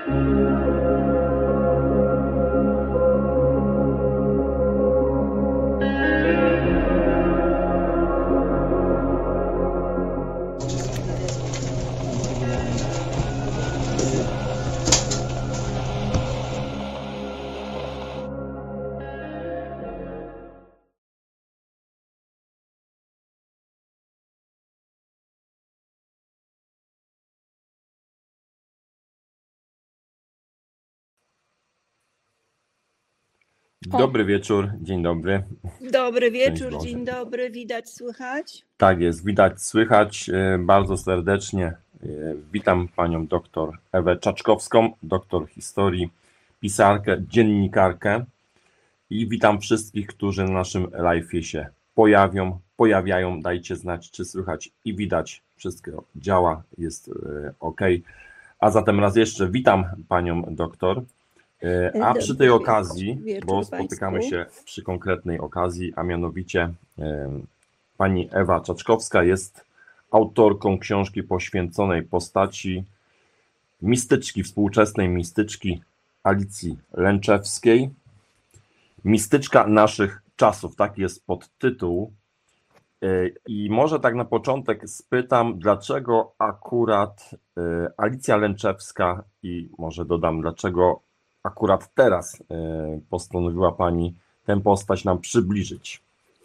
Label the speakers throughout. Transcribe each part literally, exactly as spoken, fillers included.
Speaker 1: Dobry wieczór, dzień dobry.
Speaker 2: Dobry wieczór, dzień dobry, widać, słychać?
Speaker 1: Tak jest, widać, słychać. Bardzo serdecznie witam panią doktor Ewę Czaczkowską, doktor historii, pisarkę, dziennikarkę i witam wszystkich, którzy na naszym live'ie się pojawią, pojawiają. Dajcie znać, czy słychać i widać, wszystko działa, jest ok. A zatem raz jeszcze witam panią doktor. A przy tej okazji, bo spotykamy się przy konkretnej okazji, a mianowicie pani Ewa Czaczkowska jest autorką książki poświęconej postaci mistyczki, współczesnej mistyczki Alicji Lęczewskiej. Mistyczka naszych czasów, taki jest podtytuł. I może tak na początek spytam, dlaczego akurat Alicja Lęczewska i może dodam, dlaczego akurat teraz postanowiła pani tę postać nam przybliżyć?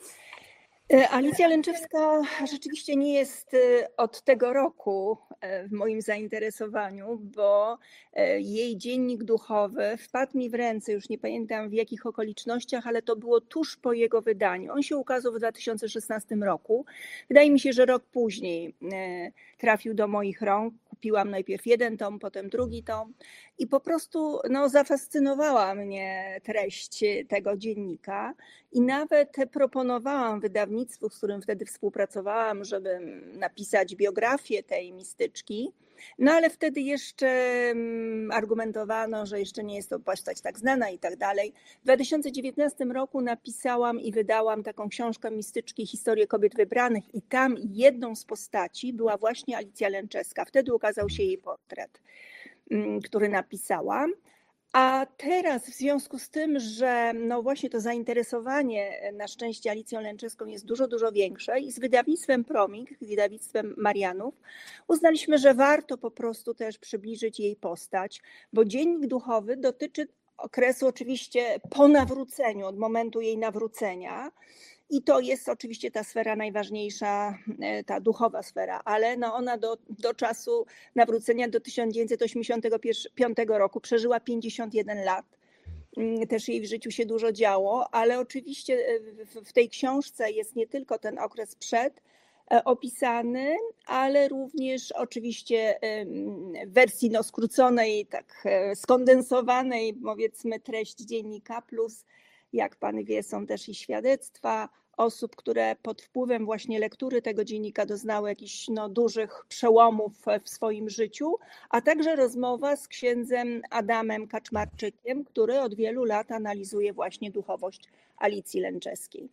Speaker 2: Alicja Lęczewska rzeczywiście nie jest od tego roku w moim zainteresowaniu, bo jej dziennik duchowy wpadł mi w ręce, już nie pamiętam w jakich okolicznościach, ale to było tuż po jego wydaniu. On się ukazał w dwa tysiące szesnastym roku. Wydaje mi się, że rok później trafił do moich rąk. Kupiłam najpierw jeden tom, potem drugi tom i po prostu no, zafascynowała mnie treść tego dziennika i nawet proponowałam wydawnictwu, z którym wtedy współpracowałam, żeby napisać biografię tej mistyczki. No ale wtedy jeszcze argumentowano, że jeszcze nie jest to postać tak znana i tak dalej. W dwa tysiące dziewiętnastym roku napisałam i wydałam taką książkę Mistyczki, historię kobiet wybranych i tam jedną z postaci była właśnie Alicja Lęczewska. Wtedy ukazał się jej portret, który napisałam. A teraz w związku z tym, że no właśnie to zainteresowanie na szczęście Alicją Lęczewską jest dużo, dużo większe i z wydawnictwem Promik, wydawnictwem Marianów, uznaliśmy, że warto po prostu też przybliżyć jej postać, bo dziennik duchowy dotyczy okresu oczywiście po nawróceniu, od momentu jej nawrócenia. I to jest oczywiście ta sfera najważniejsza, ta duchowa sfera, ale no ona do, do czasu nawrócenia do tysiąc dziewięćset osiemdziesiątego piątego roku przeżyła pięćdziesiąt jeden lat. Też jej w życiu się dużo działo, ale oczywiście w tej książce jest nie tylko ten okres przed opisany, ale również oczywiście w wersji no, skróconej, tak skondensowanej, powiedzmy, treść dziennika, plus jak pan wie, są też i świadectwa osób, które pod wpływem właśnie lektury tego dziennika doznały jakichś no, dużych przełomów w swoim życiu, a także rozmowa z księdzem Adamem Kaczmarczykiem, który od wielu lat analizuje właśnie duchowość Alicji Lęczewskiej.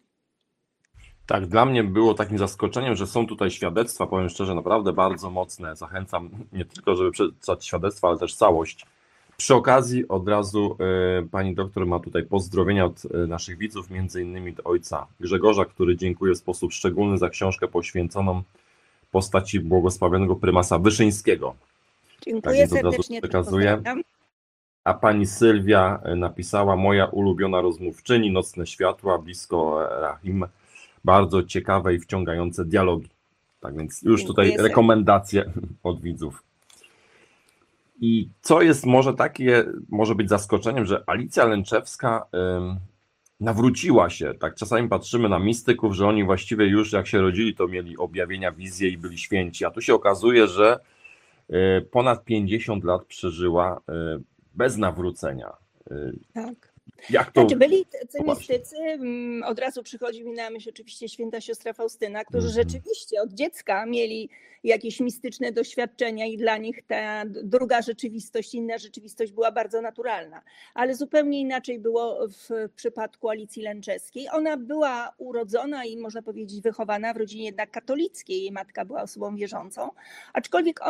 Speaker 1: Tak, dla mnie było takim zaskoczeniem, że są tutaj świadectwa, powiem szczerze, naprawdę bardzo mocne. Zachęcam nie tylko, żeby przeczytać świadectwa, ale też całość. Przy okazji od razu y, pani doktor ma tutaj pozdrowienia od y, naszych widzów, między innymi od ojca Grzegorza, który dziękuję w sposób szczególny za książkę poświęconą postaci błogosławionego prymasa Wyszyńskiego.
Speaker 2: Dziękuję tak, serdecznie.
Speaker 1: Przekazuję. A pani Sylwia napisała: moja ulubiona rozmówczyni, nocne światła, blisko Rahim, bardzo ciekawe i wciągające dialogi. Tak więc już tutaj dziękuję rekomendacje serdecznie od widzów. I co jest może takie, może być zaskoczeniem, że Alicja Lęczewska ym, nawróciła się. Tak czasami patrzymy na mistyków, że oni właściwie już jak się rodzili, to mieli objawienia, wizje i byli święci. A tu się okazuje, że y, ponad pięćdziesiąt lat przeżyła y, bez nawrócenia. Y,
Speaker 2: tak.
Speaker 1: Jak to...
Speaker 2: Znaczy byli tacy mistycy, od razu przychodzi mi na myśl oczywiście święta siostra Faustyna, którzy mm-hmm. rzeczywiście od dziecka mieli jakieś mistyczne doświadczenia i dla nich ta druga rzeczywistość, inna rzeczywistość była bardzo naturalna. Ale zupełnie inaczej było w przypadku Alicji Lęczewskiej. Ona była urodzona i można powiedzieć wychowana w rodzinie jednak katolickiej. Jej matka była osobą wierzącą, aczkolwiek ona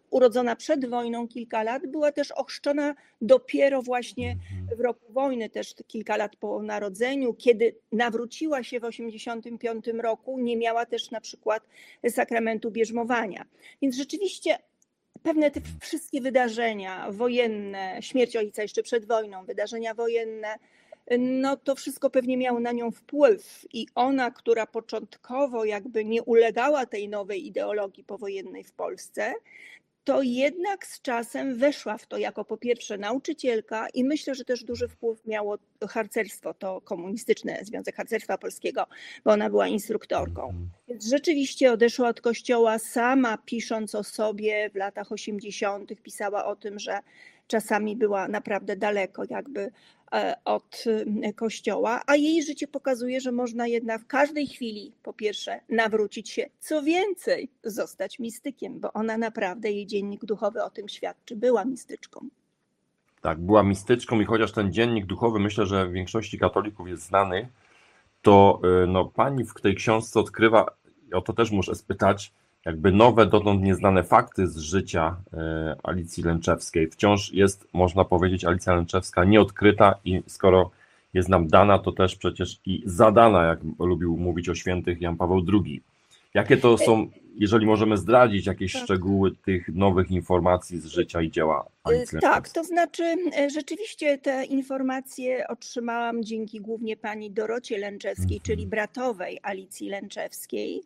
Speaker 2: urodzona przed wojną kilka lat, była też ochrzczona dopiero właśnie w roku wojny, też kilka lat po narodzeniu. Kiedy nawróciła się w osiemdziesiątym piątym roku, nie miała też na przykład sakramentu bierzmowania. Więc rzeczywiście pewne te wszystkie wydarzenia wojenne, śmierć ojca jeszcze przed wojną, wydarzenia wojenne, no to wszystko pewnie miało na nią wpływ i ona, która początkowo jakby nie ulegała tej nowej ideologii powojennej w Polsce, to jednak z czasem weszła w to jako po pierwsze nauczycielka i myślę, że też duży wpływ miało harcerstwo, to komunistyczne Związek Harcerstwa Polskiego, bo ona była instruktorką. Więc rzeczywiście odeszła od kościoła, sama pisząc o sobie w latach osiemdziesiątych pisała o tym, że czasami była naprawdę daleko jakby od kościoła, a jej życie pokazuje, że można jednak w każdej chwili po pierwsze nawrócić się, co więcej zostać mistykiem, bo ona naprawdę, jej dziennik duchowy o tym świadczy, była mistyczką.
Speaker 1: Tak, była mistyczką i chociaż ten dziennik duchowy myślę, że w większości katolików jest znany, to no, pani w tej książce odkrywa, o to też muszę spytać, jakby nowe, dotąd nieznane fakty z życia Alicji Lęczewskiej. Wciąż jest, można powiedzieć, Alicja Lęczewska nieodkryta i skoro jest nam dana, to też przecież i zadana, jak lubił mówić o świętych Jan Paweł drugi. Jakie to są, jeżeli możemy zdradzić jakieś tak. szczegóły tych nowych informacji z życia i dzieła Alicji Lęczewskiej?
Speaker 2: Tak, to znaczy rzeczywiście te informacje otrzymałam dzięki głównie pani Dorocie Lęczewskiej, mhm. czyli bratowej Alicji Lęczewskiej.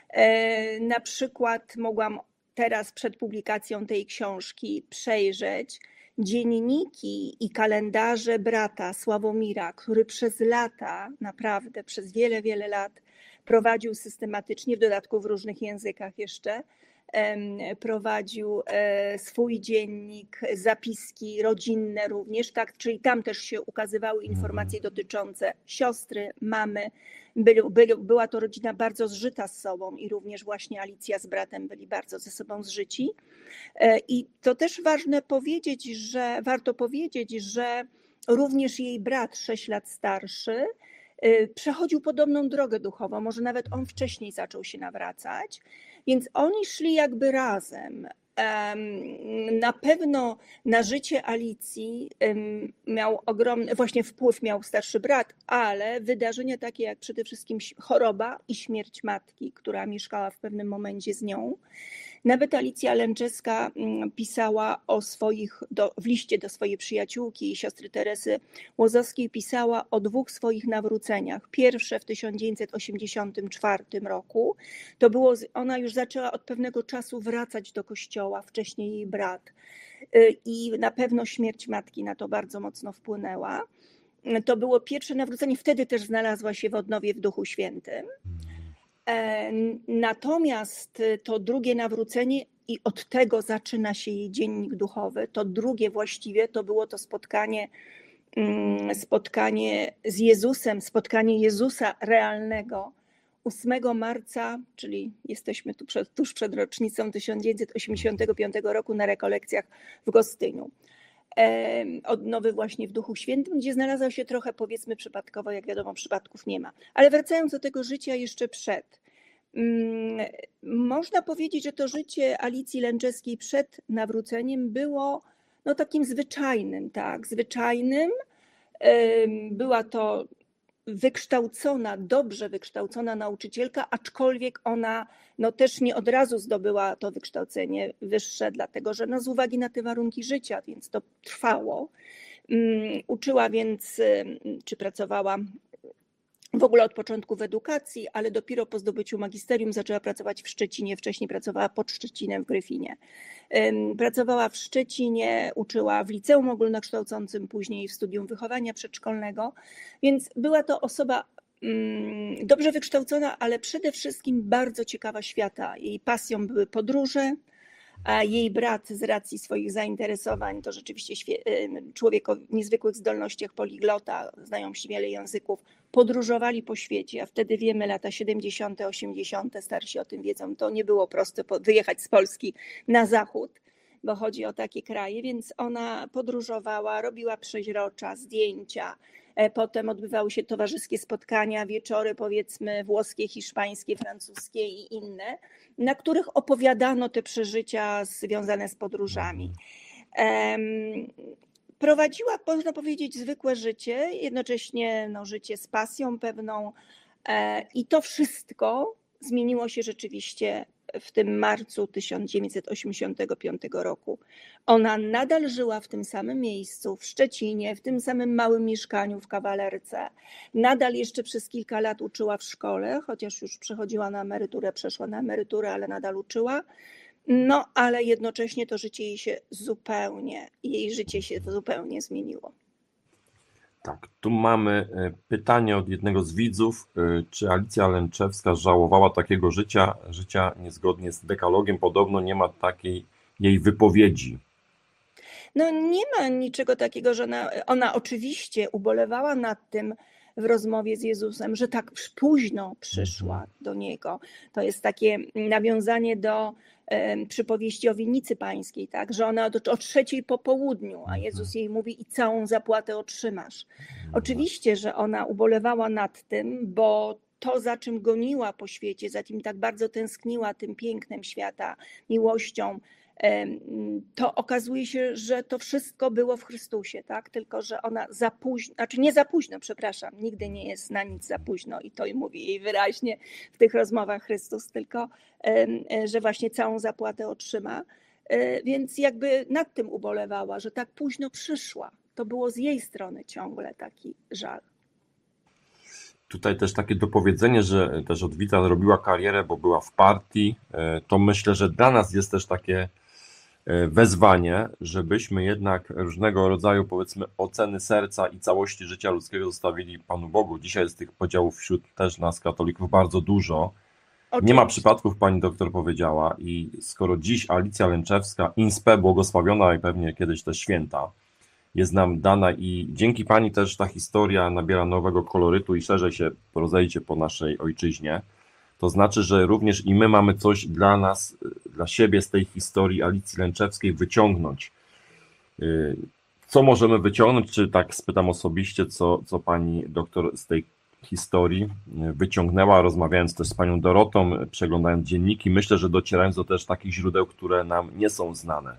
Speaker 2: Na przykład mogłam teraz przed publikacją tej książki przejrzeć dzienniki i kalendarze brata Sławomira, który przez lata, naprawdę przez wiele, wiele lat prowadził systematycznie, w dodatku w różnych językach jeszcze, prowadził swój dziennik, zapiski rodzinne również, tak, czyli tam też się ukazywały informacje dotyczące siostry, mamy. Byli, byli, była to rodzina bardzo zżyta z sobą i również właśnie Alicja z bratem byli bardzo ze sobą zżyci. I to też ważne powiedzieć, że warto powiedzieć, że również jej brat, sześć lat starszy, przechodził podobną drogę duchową, może nawet on wcześniej zaczął się nawracać, więc oni szli jakby razem. Na pewno na życie Alicji miał ogromny, właśnie wpływ miał starszy brat, ale wydarzenia takie jak przede wszystkim choroba i śmierć matki, która mieszkała w pewnym momencie z nią. Nawet Alicja Lęczewska pisała o swoich, do, w liście do swojej przyjaciółki, siostry Teresy Łozowskiej, pisała o dwóch swoich nawróceniach. Pierwsze w tysiąc dziewięćset osiemdziesiątym czwartym roku, to było, ona już zaczęła od pewnego czasu wracać do kościoła, wcześniej jej brat. I na pewno śmierć matki na to bardzo mocno wpłynęła. To było pierwsze nawrócenie, wtedy też znalazła się w odnowie w Duchu Świętym. Natomiast to drugie nawrócenie i od tego zaczyna się jej dziennik duchowy, to drugie właściwie to było to spotkanie, spotkanie z Jezusem, spotkanie Jezusa realnego ósmego marca, czyli jesteśmy tu przed, tuż przed rocznicą tysiąc dziewięćset osiemdziesiątego piątego roku na rekolekcjach w Gostyniu. Odnowy właśnie w Duchu Świętym, gdzie znalazła się trochę, powiedzmy, przypadkowo, jak wiadomo, przypadków nie ma. Ale wracając do tego życia jeszcze przed. Można powiedzieć, że to życie Alicji Lęczewskiej przed nawróceniem było no, takim zwyczajnym, tak, zwyczajnym. Była to wykształcona, dobrze wykształcona nauczycielka, aczkolwiek ona no, też nie od razu zdobyła to wykształcenie wyższe, dlatego że no, z uwagi na te warunki życia, więc to trwało. Uczyła więc, czy pracowała w ogóle od początku w edukacji, ale dopiero po zdobyciu magisterium zaczęła pracować w Szczecinie, wcześniej pracowała pod Szczecinem w Gryfinie. Pracowała w Szczecinie, uczyła w liceum ogólnokształcącym, później w studium wychowania przedszkolnego, więc była to osoba dobrze wykształcona, ale przede wszystkim bardzo ciekawa świata. Jej pasją były podróże, a jej brat z racji swoich zainteresowań to rzeczywiście człowiek o niezwykłych zdolnościach, poliglota, znajomość wiele języków, podróżowali po świecie, a wtedy wiemy lata siedemdziesiąte, osiemdziesiąte, starsi o tym wiedzą, to nie było proste wyjechać z Polski na zachód, bo chodzi o takie kraje, więc ona podróżowała, robiła przeźrocza, zdjęcia, Potem odbywały się towarzyskie spotkania, wieczory powiedzmy włoskie, hiszpańskie, francuskie i inne, na których opowiadano te przeżycia związane z podróżami. Prowadziła, można powiedzieć, zwykłe życie, jednocześnie no, życie z pasją pewną i to wszystko zmieniło się rzeczywiście w tym marcu tysiąc dziewięćset osiemdziesiątego piątego roku. Ona nadal żyła w tym samym miejscu, w Szczecinie, w tym samym małym mieszkaniu w Kawalerce. Nadal jeszcze przez kilka lat uczyła w szkole, chociaż już przechodziła na emeryturę, przeszła na emeryturę, ale nadal uczyła. No, ale jednocześnie to życie jej się zupełnie, jej życie się zupełnie zmieniło.
Speaker 1: Tak, tu mamy pytanie od jednego z widzów. Czy Alicja Lęczewska żałowała takiego życia, życia niezgodnie z dekalogiem? Podobno nie ma takiej jej wypowiedzi.
Speaker 2: No nie ma niczego takiego, że ona, ona oczywiście ubolewała nad tym w rozmowie z Jezusem, że tak późno przyszła do Niego. To jest takie nawiązanie do przypowieści o winnicy pańskiej, tak? Że ona o trzeciej po południu, a Jezus jej mówi i całą zapłatę otrzymasz. Oczywiście, że ona ubolewała nad tym, bo to, za czym goniła po świecie, za tym tak bardzo tęskniła, tym pięknem świata, miłością, to okazuje się, że to wszystko było w Chrystusie, tak? Tylko że ona za późno, znaczy nie za późno, przepraszam, nigdy nie jest na nic za późno i to mówi jej wyraźnie w tych rozmowach Chrystus, tylko że właśnie całą zapłatę otrzyma. Więc jakby nad tym ubolewała, że tak późno przyszła. To było z jej strony ciągle taki żal.
Speaker 1: Tutaj też takie dopowiedzenie, że też od widza robiła karierę, bo była w partii. To myślę, że dla nas jest też takie wezwanie, żebyśmy jednak różnego rodzaju, powiedzmy, oceny serca i całości życia ludzkiego zostawili Panu Bogu. Dzisiaj jest tych podziałów wśród też nas katolików bardzo dużo. Nie ma przypadków, pani doktor powiedziała, i skoro dziś Alicja Lęczewska, inspe błogosławiona i pewnie kiedyś też święta, jest nam dana i dzięki pani też ta historia nabiera nowego kolorytu i szerzej się rozejdzie po naszej ojczyźnie, to znaczy, że również i my mamy coś dla nas, dla siebie z tej historii Alicji Lęczewskiej wyciągnąć. Co możemy wyciągnąć, czy tak spytam osobiście, co, co pani doktor z tej historii wyciągnęła, rozmawiając też z panią Dorotą, przeglądając dzienniki, myślę, że docierając do też takich źródeł, które nam nie są znane.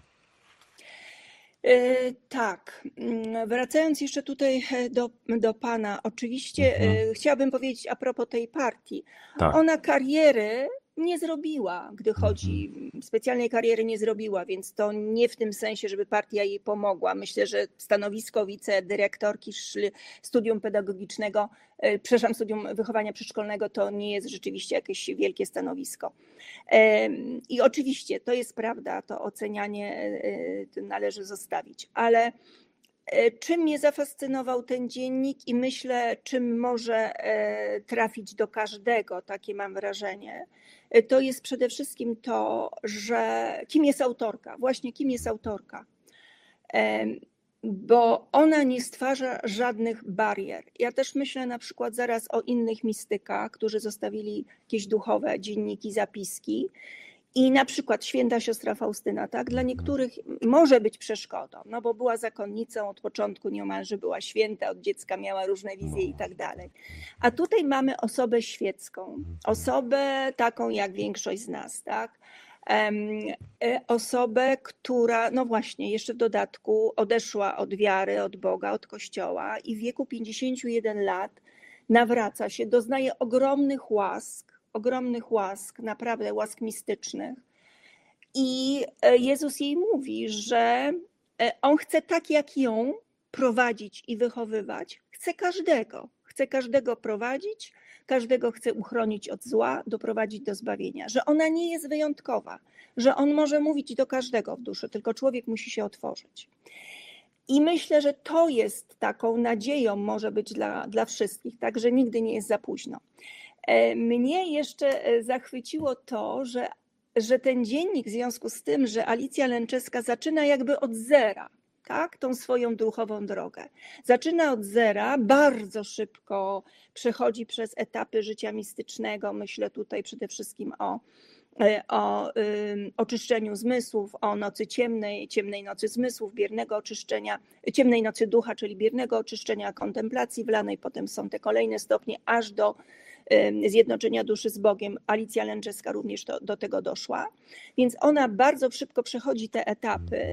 Speaker 2: Tak, wracając jeszcze tutaj do, do pana, oczywiście mhm. chciałabym powiedzieć a propos tej partii. Tak. Ona kariery nie zrobiła, gdy chodzi, mhm. specjalnej kariery nie zrobiła, więc to nie w tym sensie, żeby partia jej pomogła. Myślę, że stanowisko wicedyrektorki studium pedagogicznego, przepraszam, studium wychowania przedszkolnego to nie jest rzeczywiście jakieś wielkie stanowisko. I oczywiście to jest prawda, to ocenianie należy zostawić, ale czym mnie zafascynował ten dziennik i myślę, czym może trafić do każdego, takie mam wrażenie, to jest przede wszystkim to, że kim jest autorka, właśnie kim jest autorka, bo ona nie stwarza żadnych barier. Ja też myślę na przykład zaraz o innych mistykach, którzy zostawili jakieś duchowe dzienniki, zapiski. I na przykład święta siostra Faustyna, tak, dla niektórych może być przeszkodą, no bo była zakonnicą, od początku niemalże była święta, od dziecka miała różne wizje i tak dalej. A tutaj mamy osobę świecką, osobę taką jak większość z nas, tak, osobę, która, no właśnie, jeszcze w dodatku odeszła od wiary, od Boga, od Kościoła i w wieku pięćdziesięciu jeden lat nawraca się, doznaje ogromnych łask, ogromnych łask, naprawdę łask mistycznych. I Jezus jej mówi, że On chce tak jak ją prowadzić i wychowywać. Chce każdego. Chce każdego prowadzić, każdego chce uchronić od zła, doprowadzić do zbawienia. Że ona nie jest wyjątkowa, że On może mówić do każdego w duszy, tylko człowiek musi się otworzyć. I myślę, że to jest taką nadzieją może być dla, dla wszystkich, tak, że nigdy nie jest za późno. Mnie jeszcze zachwyciło to, że, że ten dziennik w związku z tym, że Alicja Lęczewska zaczyna jakby od zera, tak, tą swoją duchową drogę. Zaczyna od zera, bardzo szybko przechodzi przez etapy życia mistycznego, myślę tutaj przede wszystkim o o y, oczyszczeniu zmysłów, o nocy ciemnej, ciemnej nocy zmysłów, biernego oczyszczenia, ciemnej nocy ducha, czyli biernego oczyszczenia, kontemplacji wlanej, potem są te kolejne stopnie, aż do y, zjednoczenia duszy z Bogiem. Alicja Lęczewska również to, do tego doszła, więc ona bardzo szybko przechodzi te etapy,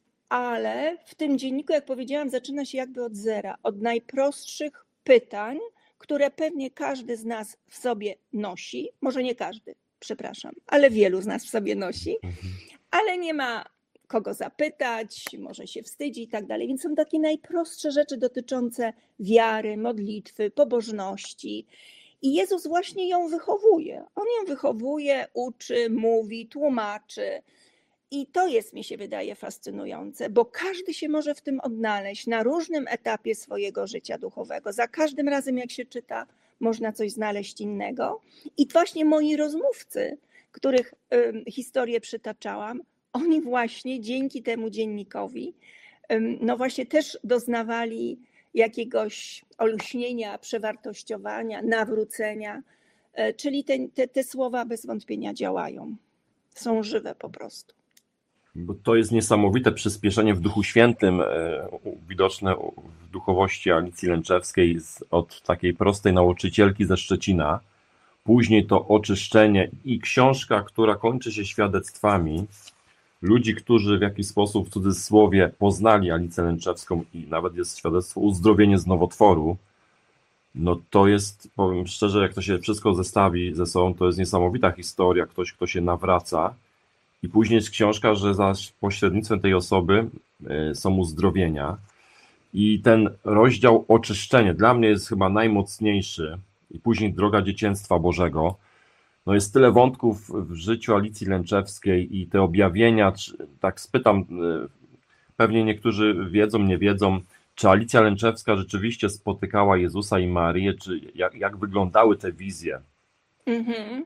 Speaker 2: ale w tym dzienniku, jak powiedziałam, zaczyna się jakby od zera, od najprostszych pytań, które pewnie każdy z nas w sobie nosi, może nie każdy, przepraszam, ale wielu z nas w sobie nosi, ale nie ma kogo zapytać, może się wstydzi i tak dalej. Więc są takie najprostsze rzeczy dotyczące wiary, modlitwy, pobożności. I Jezus właśnie ją wychowuje. On ją wychowuje, uczy, mówi, tłumaczy. I to jest, mi się wydaje, fascynujące, bo każdy się może w tym odnaleźć na różnym etapie swojego życia duchowego. Za każdym razem, jak się czyta, można coś znaleźć innego. I właśnie moi rozmówcy, których y, historię przytaczałam, oni właśnie dzięki temu dziennikowi, y, no właśnie też doznawali jakiegoś olśnienia, przewartościowania, nawrócenia, y, czyli te, te, te słowa bez wątpienia działają. Są żywe po prostu.
Speaker 1: Bo to jest niesamowite przyspieszenie w Duchu Świętym, widoczne w duchowości Alicji Lęczewskiej od takiej prostej nauczycielki ze Szczecina. Później to oczyszczenie i książka, która kończy się świadectwami ludzi, którzy w jakiś sposób, w cudzysłowie, poznali Alicję Lęczewską i nawet jest świadectwo uzdrowienie z nowotworu. No to jest, powiem szczerze, jak to się wszystko zestawi ze sobą, to jest niesamowita historia, ktoś, kto się nawraca. I później jest książka, że za pośrednictwem tej osoby są uzdrowienia. I ten rozdział oczyszczenie dla mnie jest chyba najmocniejszy. I później droga dzieciństwa Bożego. No jest tyle wątków w życiu Alicji Lęczewskiej i te objawienia, tak spytam, pewnie niektórzy wiedzą, nie wiedzą, czy Alicja Lęczewska rzeczywiście spotykała Jezusa i Maryję, czy jak, jak wyglądały te wizje?
Speaker 2: Mhm.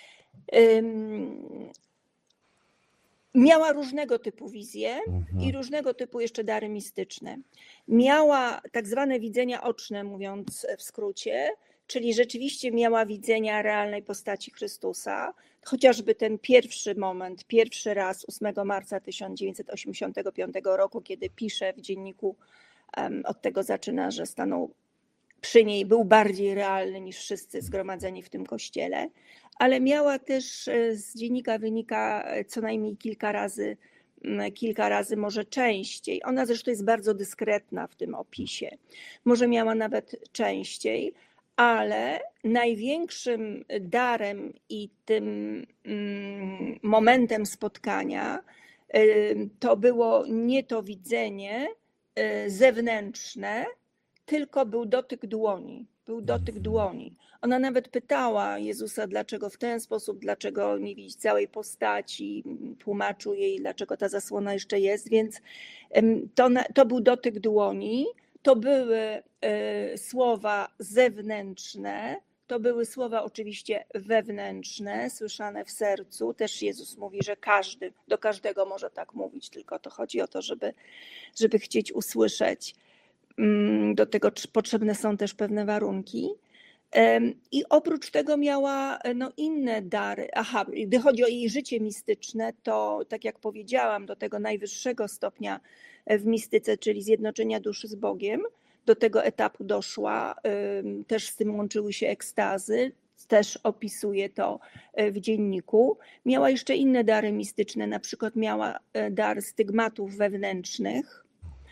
Speaker 2: Um... Miała różnego typu wizje mhm. i różnego typu jeszcze dary mistyczne. Miała tak zwane widzenia oczne, mówiąc w skrócie, czyli rzeczywiście miała widzenia realnej postaci Chrystusa. Chociażby ten pierwszy moment, pierwszy raz ósmego marca tysiąc dziewięćset osiemdziesiątego piątego roku, kiedy pisze w dzienniku, od tego zaczyna, że stanął przy niej, był bardziej realny niż wszyscy zgromadzeni w tym kościele, ale miała też, z dziennika wynika, co najmniej kilka razy, kilka razy może częściej. Ona zresztą jest bardzo dyskretna w tym opisie. Może miała nawet częściej, ale największym darem i tym momentem spotkania to było nie to widzenie zewnętrzne, tylko był dotyk dłoni. Był dotyk dłoni. Ona nawet pytała Jezusa, dlaczego w ten sposób, dlaczego nie widzi całej postaci, tłumaczył jej, dlaczego ta zasłona jeszcze jest, więc to, to był dotyk dłoni, to były słowa zewnętrzne, to były słowa oczywiście wewnętrzne, słyszane w sercu. Też Jezus mówi, że każdy, do każdego może tak mówić, tylko to chodzi o to, żeby, żeby chcieć usłyszeć. Do tego potrzebne są też pewne warunki. I oprócz tego miała no, inne dary. Aha, gdy chodzi o jej życie mistyczne, to tak jak powiedziałam, do tego najwyższego stopnia w mistyce, czyli zjednoczenia duszy z Bogiem, do tego etapu doszła. Też z tym łączyły się ekstazy, też opisuje to w dzienniku. Miała jeszcze inne dary mistyczne, na przykład miała dar stygmatów wewnętrznych,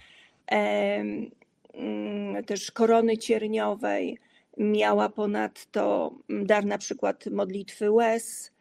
Speaker 2: też korony cierniowej, miała ponadto dar na przykład modlitwy łez,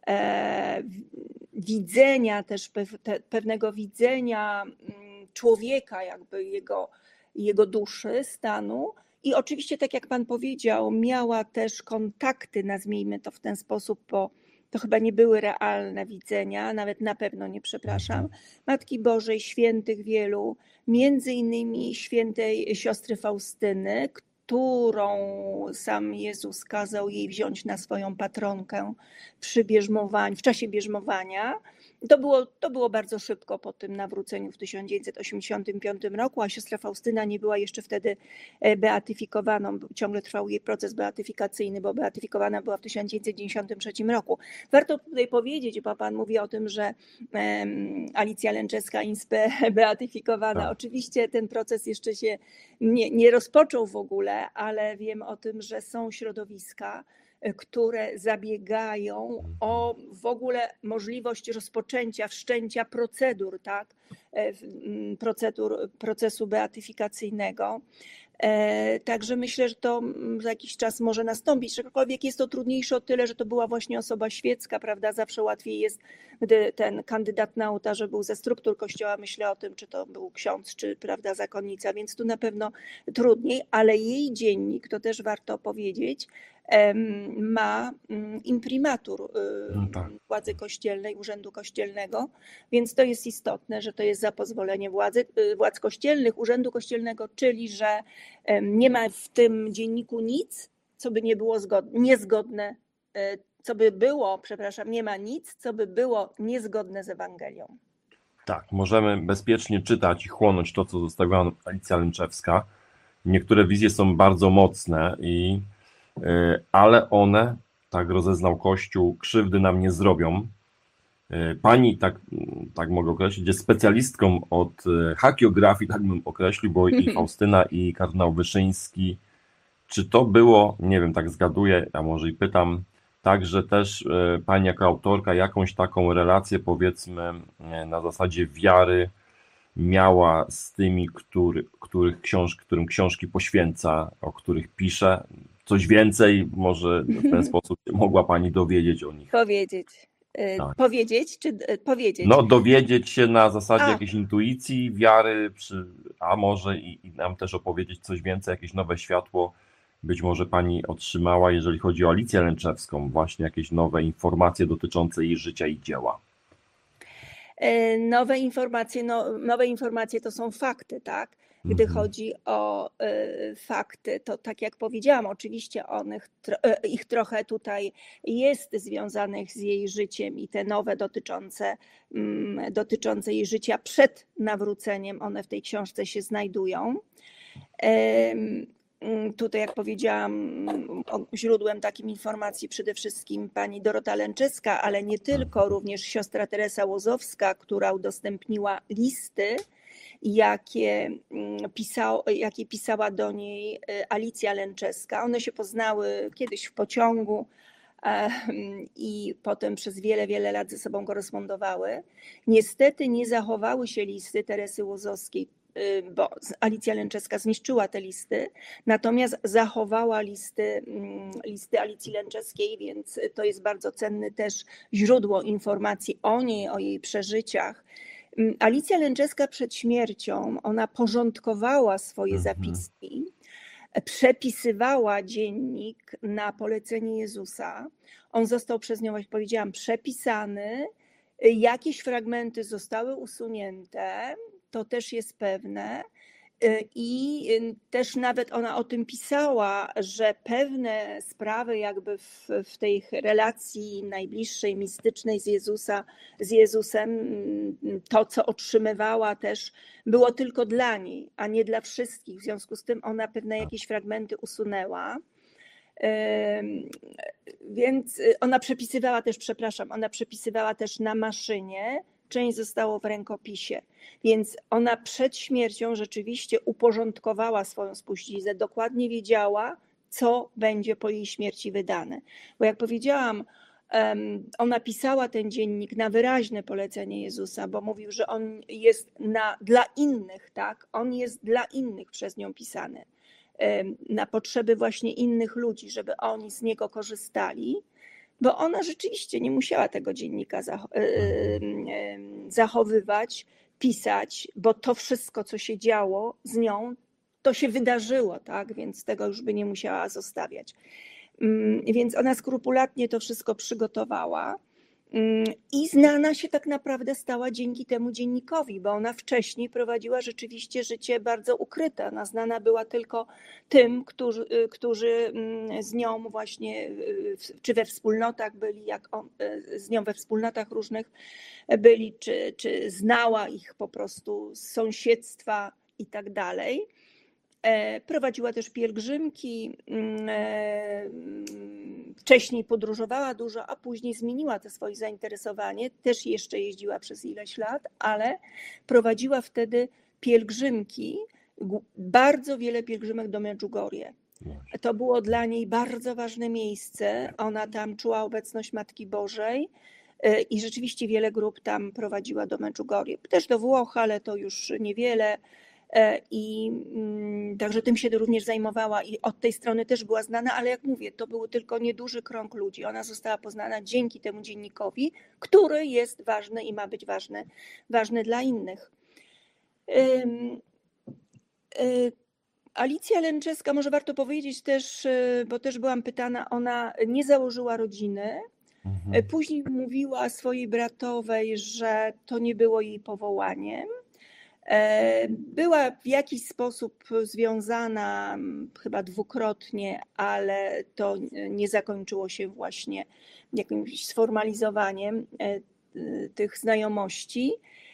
Speaker 2: widzenia też, pewnego widzenia człowieka, jakby jego, jego duszy, stanu. I oczywiście, tak jak Pan powiedział, miała też kontakty, nazwijmy to w ten sposób, bo to chyba nie były realne widzenia, nawet na pewno nie, przepraszam, Matki Bożej, świętych wielu, między innymi świętej siostry Faustyny, którą sam Jezus kazał jej wziąć na swoją patronkę przy bierzmowaniu, w czasie bierzmowania. To było, to było bardzo szybko po tym nawróceniu w tysiąc dziewięćset osiemdziesiątym piątym roku, a siostra Faustyna nie była jeszcze wtedy beatyfikowaną, ciągle trwał jej proces beatyfikacyjny, bo beatyfikowana była w tysiąc dziewięćset dziewięćdziesiątym trzecim roku. Warto tutaj powiedzieć, bo pan mówi o tym, że um, Alicja Lęczewska inspe beatyfikowana. Tak. Oczywiście ten proces jeszcze się nie, nie rozpoczął w ogóle, ale wiem o tym, że są środowiska, które zabiegają o w ogóle możliwość rozpoczęcia, wszczęcia procedur, tak? procedur procesu beatyfikacyjnego. Także myślę, że to za jakiś czas może nastąpić, aczkolwiek jest to trudniejsze o tyle, że to była właśnie osoba świecka, prawda? Zawsze łatwiej jest, gdy ten kandydat na ołtarze był ze struktur Kościoła, myślę o tym, czy to był ksiądz, czy prawda, zakonnica, więc tu na pewno trudniej, ale jej dziennik, to też warto powiedzieć, ma imprimatur
Speaker 1: No tak.
Speaker 2: władzy kościelnej, urzędu kościelnego, więc to jest istotne, że to jest za pozwolenie władzy, władz kościelnych, urzędu kościelnego, czyli że nie ma w tym dzienniku nic, co by nie było zgodne, niezgodne, co by było, przepraszam, nie ma nic, co by było niezgodne z Ewangelią.
Speaker 1: Tak, możemy bezpiecznie czytać i chłonąć to, co zostawiła Alicja Lęczewska. Niektóre wizje są bardzo mocne, i, ale one, tak rozeznał Kościół, krzywdy nam nie zrobią. Pani, tak, tak mogę określić, jest specjalistką od hagiografii, tak bym określił, bo i Faustyna, i kardynał Wyszyński. Czy to było, nie wiem, tak zgaduję, a może i pytam, tak, że też pani jako autorka jakąś taką relację, powiedzmy, na zasadzie wiary miała z tymi, który, których książ, którym książki poświęca, o których pisze? Coś więcej może w ten sposób mogła pani dowiedzieć o nich?
Speaker 2: Powiedzieć. Tak. Powiedzieć, czy powiedzieć?
Speaker 1: No, dowiedzieć się na zasadzie a. jakiejś intuicji, wiary, czy, a może i, i nam też opowiedzieć coś więcej, jakieś nowe światło być może pani otrzymała, jeżeli chodzi o Alicję Lęczewską, właśnie jakieś nowe informacje dotyczące jej życia i dzieła.
Speaker 2: Nowe informacje, no, nowe informacje to są fakty, tak? Gdy mhm. chodzi o y, fakty, to tak jak powiedziałam, oczywiście on ich, tro, y, ich trochę tutaj jest związanych z jej życiem i te nowe dotyczące, y, dotyczące jej życia przed nawróceniem, one w tej książce się znajdują. Y, Tutaj, jak powiedziałam, źródłem takim informacji przede wszystkim pani Dorota Lęczewska, ale nie tylko, również siostra Teresa Łozowska, która udostępniła listy, jakie, pisał, jakie pisała do niej Alicja Lęczewska. One się poznały kiedyś w pociągu i potem przez wiele, wiele lat ze sobą korespondowały. Niestety nie zachowały się listy Teresy Łozowskiej, bo Alicja Lęczewska zniszczyła te listy, natomiast zachowała listy, listy Alicji Lęczewskiej, więc to jest bardzo cenne też źródło informacji o niej, o jej przeżyciach. Alicja Lęczewska przed śmiercią, ona porządkowała swoje zapiski, przepisywała dziennik na polecenie Jezusa. On został przez nią, jak powiedziałam, przepisany, jakieś fragmenty zostały usunięte, to też jest pewne, i też nawet ona o tym pisała, że pewne sprawy jakby w, w tej relacji najbliższej, mistycznej z Jezusa, z Jezusem, to co otrzymywała też było tylko dla niej, a nie dla wszystkich. W związku z tym ona pewne jakieś fragmenty usunęła. Więc ona przepisywała też, przepraszam, ona przepisywała też na maszynie, część zostało w rękopisie, więc ona przed śmiercią rzeczywiście uporządkowała swoją spuściznę, dokładnie wiedziała, co będzie po jej śmierci wydane. Bo jak powiedziałam, ona pisała ten dziennik na wyraźne polecenie Jezusa, bo mówił, że on jest na, dla innych, tak? On jest dla innych przez nią pisany, na potrzeby właśnie innych ludzi, żeby oni z niego korzystali. Bo ona rzeczywiście nie musiała tego dziennika zachowywać, pisać, bo to wszystko, co się działo z nią, to się wydarzyło, tak? Więc tego już by nie musiała zostawiać. Więc ona skrupulatnie to wszystko przygotowała. I znana się tak naprawdę stała dzięki temu dziennikowi, bo ona wcześniej prowadziła rzeczywiście życie bardzo ukryte. Ona znana była tylko tym, którzy, którzy z nią właśnie, czy we wspólnotach byli, jak on, z nią we wspólnotach różnych byli, czy, czy znała ich po prostu z sąsiedztwa i tak dalej. Prowadziła też pielgrzymki, wcześniej podróżowała dużo, a później zmieniła to swoje zainteresowanie. Też jeszcze jeździła przez ileś lat, ale prowadziła wtedy pielgrzymki, bardzo wiele pielgrzymek do Medjugorje. To było dla niej bardzo ważne miejsce. Ona tam czuła obecność Matki Bożej i rzeczywiście wiele grup tam prowadziła do Medjugorje. Też do Włoch, ale to już niewiele. I także tym się również zajmowała i od tej strony też była znana, ale jak mówię, to był tylko nieduży krąg ludzi. Ona została poznana dzięki temu dziennikowi, który jest ważny i ma być ważny, ważny dla innych. Alicja Lęczewska, może warto powiedzieć też, bo też byłam pytana, ona nie założyła rodziny. Mhm. Później mówiła swojej bratowej, że to nie było jej powołaniem. Była w jakiś sposób związana chyba dwukrotnie, ale to nie zakończyło się właśnie jakimś sformalizowaniem tych znajomości.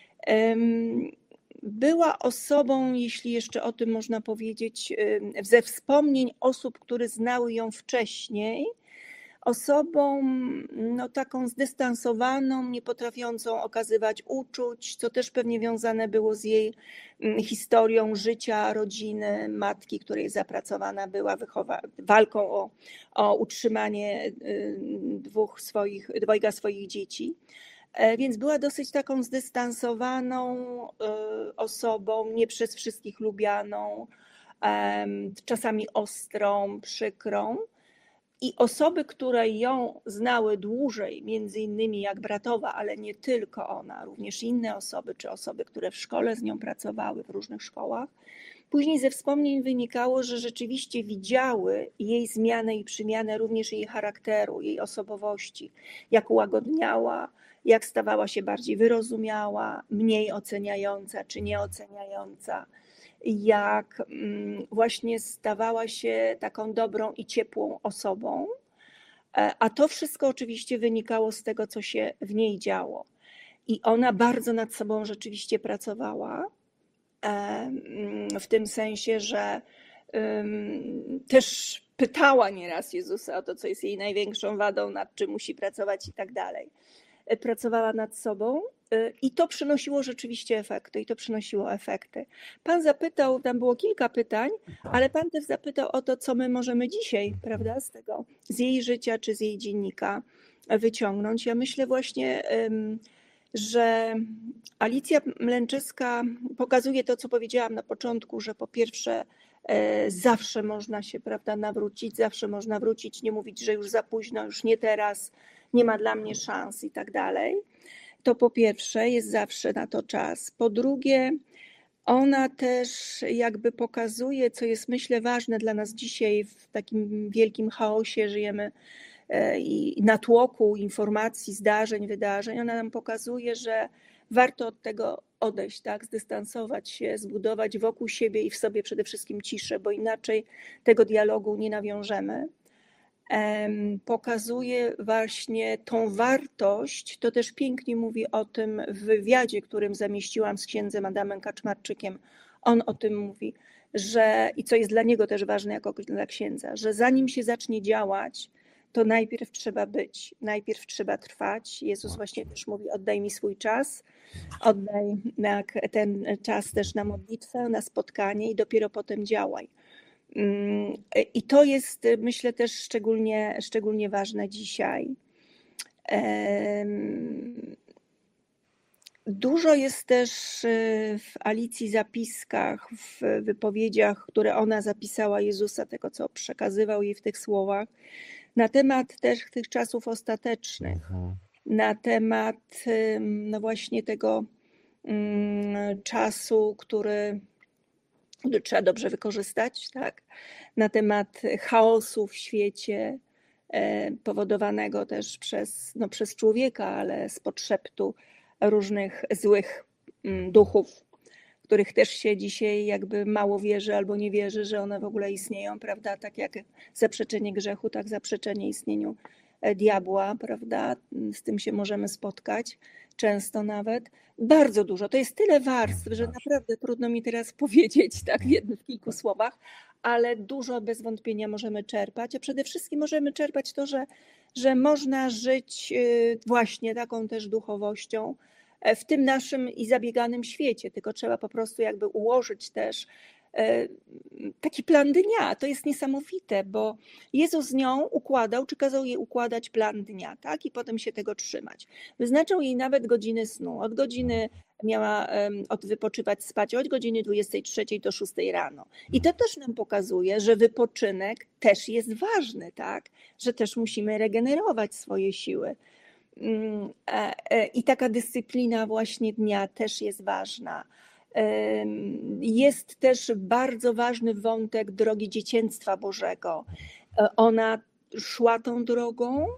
Speaker 2: Była osobą, jeśli jeszcze o tym można powiedzieć, ze wspomnień osób, które znały ją wcześniej, osobą no, taką zdystansowaną, nie potrafiącą okazywać uczuć, co też pewnie wiązane było z jej historią życia, rodziny, matki, której zapracowana była wychowa- walką o, o utrzymanie dwóch swoich, dwojga swoich dzieci. Więc była dosyć taką zdystansowaną osobą, nie przez wszystkich lubianą, czasami ostrą, przykrą. I osoby, które ją znały dłużej, między innymi jak bratowa, ale nie tylko ona, również inne osoby, czy osoby, które w szkole z nią pracowały, w różnych szkołach, później ze wspomnień wynikało, że rzeczywiście widziały jej zmianę i przemianę również jej charakteru, jej osobowości, jak ułagodniała, jak stawała się bardziej wyrozumiała, mniej oceniająca czy nieoceniająca, jak właśnie stawała się taką dobrą i ciepłą osobą, a to wszystko oczywiście wynikało z tego, co się w niej działo. I ona bardzo nad sobą rzeczywiście pracowała, w tym sensie, że też pytała nieraz Jezusa o to, co jest jej największą wadą, nad czym musi pracować i tak dalej. Pracowała nad sobą i to przynosiło rzeczywiście efekty, i to przynosiło efekty. Pan zapytał, tam było kilka pytań, ale Pan też zapytał o to, co my możemy dzisiaj, prawda, z tego, z jej życia czy z jej dziennika wyciągnąć. Ja myślę właśnie, że Alicja Lęczewska pokazuje to, co powiedziałam na początku, że po pierwsze zawsze można się, prawda, nawrócić, zawsze można wrócić, nie mówić, że już za późno, już nie teraz, nie ma dla mnie szans i tak dalej. To po pierwsze jest zawsze na to czas. Po drugie, ona też jakby pokazuje, co jest myślę ważne dla nas dzisiaj w takim wielkim chaosie, żyjemy i natłoku informacji, zdarzeń, wydarzeń. Ona nam pokazuje, że warto od tego odejść, tak, zdystansować się, zbudować wokół siebie i w sobie przede wszystkim ciszę, bo inaczej tego dialogu nie nawiążemy. Pokazuje właśnie tą wartość, to też pięknie mówi o tym w wywiadzie, którym zamieściłam z księdzem Adamem Kaczmarczykiem. On o tym mówi, że i co jest dla niego też ważne jako dla księdza, że zanim się zacznie działać, to najpierw trzeba być, najpierw trzeba trwać. Jezus właśnie też mówi, oddaj mi swój czas, oddaj ten czas też na modlitwę, na spotkanie i dopiero potem działaj. I to jest, myślę, też szczególnie, szczególnie ważne dzisiaj. Dużo jest też w Alicji zapiskach, w wypowiedziach, które ona zapisała Jezusa, tego, co przekazywał jej w tych słowach, na temat też tych czasów ostatecznych, mhm. na temat no właśnie tego um, czasu, który który trzeba dobrze wykorzystać, tak? Na temat chaosu w świecie, powodowanego też przez, no, przez człowieka, ale z podszeptu różnych złych duchów, których też się dzisiaj jakby mało wierzy albo nie wierzy, że one w ogóle istnieją, prawda? Tak jak zaprzeczenie grzechu, tak zaprzeczenie istnieniu diabła, prawda? Z tym się możemy spotkać, często nawet. Bardzo dużo. To jest tyle warstw, że naprawdę trudno mi teraz powiedzieć tak w, jednym, w kilku słowach, ale dużo bez wątpienia możemy czerpać, a przede wszystkim możemy czerpać to, że, że można żyć właśnie taką też duchowością w tym naszym i zabieganym świecie, tylko trzeba po prostu jakby ułożyć też taki plan dnia. To jest niesamowite, bo Jezus z nią układał, czy kazał jej układać plan dnia, tak? I potem się tego trzymać. Wyznaczał jej nawet godziny snu. Od godziny miała od wypoczywać, spać od godziny dwudziestej trzeciej do szóstej rano. I to też nam pokazuje, że wypoczynek też jest ważny, tak? Że też musimy regenerować swoje siły. I taka dyscyplina właśnie dnia też jest ważna. Jest też bardzo ważny wątek drogi dzieciństwa Bożego. Ona szła tą drogą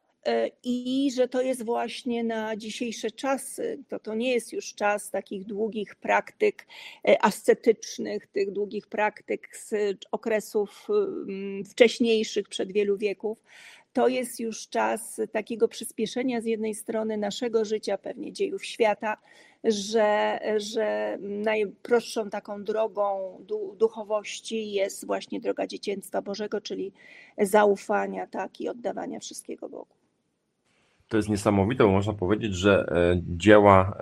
Speaker 2: i że to jest właśnie na dzisiejsze czasy. To, to nie jest już czas takich długich praktyk ascetycznych, tych długich praktyk z okresów wcześniejszych, przed wielu wieków. To jest już czas takiego przyspieszenia z jednej strony naszego życia, pewnie dziejów świata, że, że najprostszą taką drogą duchowości jest właśnie droga dzieciństwa Bożego, czyli zaufania, tak, i oddawania wszystkiego Bogu.
Speaker 1: To jest niesamowite, bo można powiedzieć, że dzieła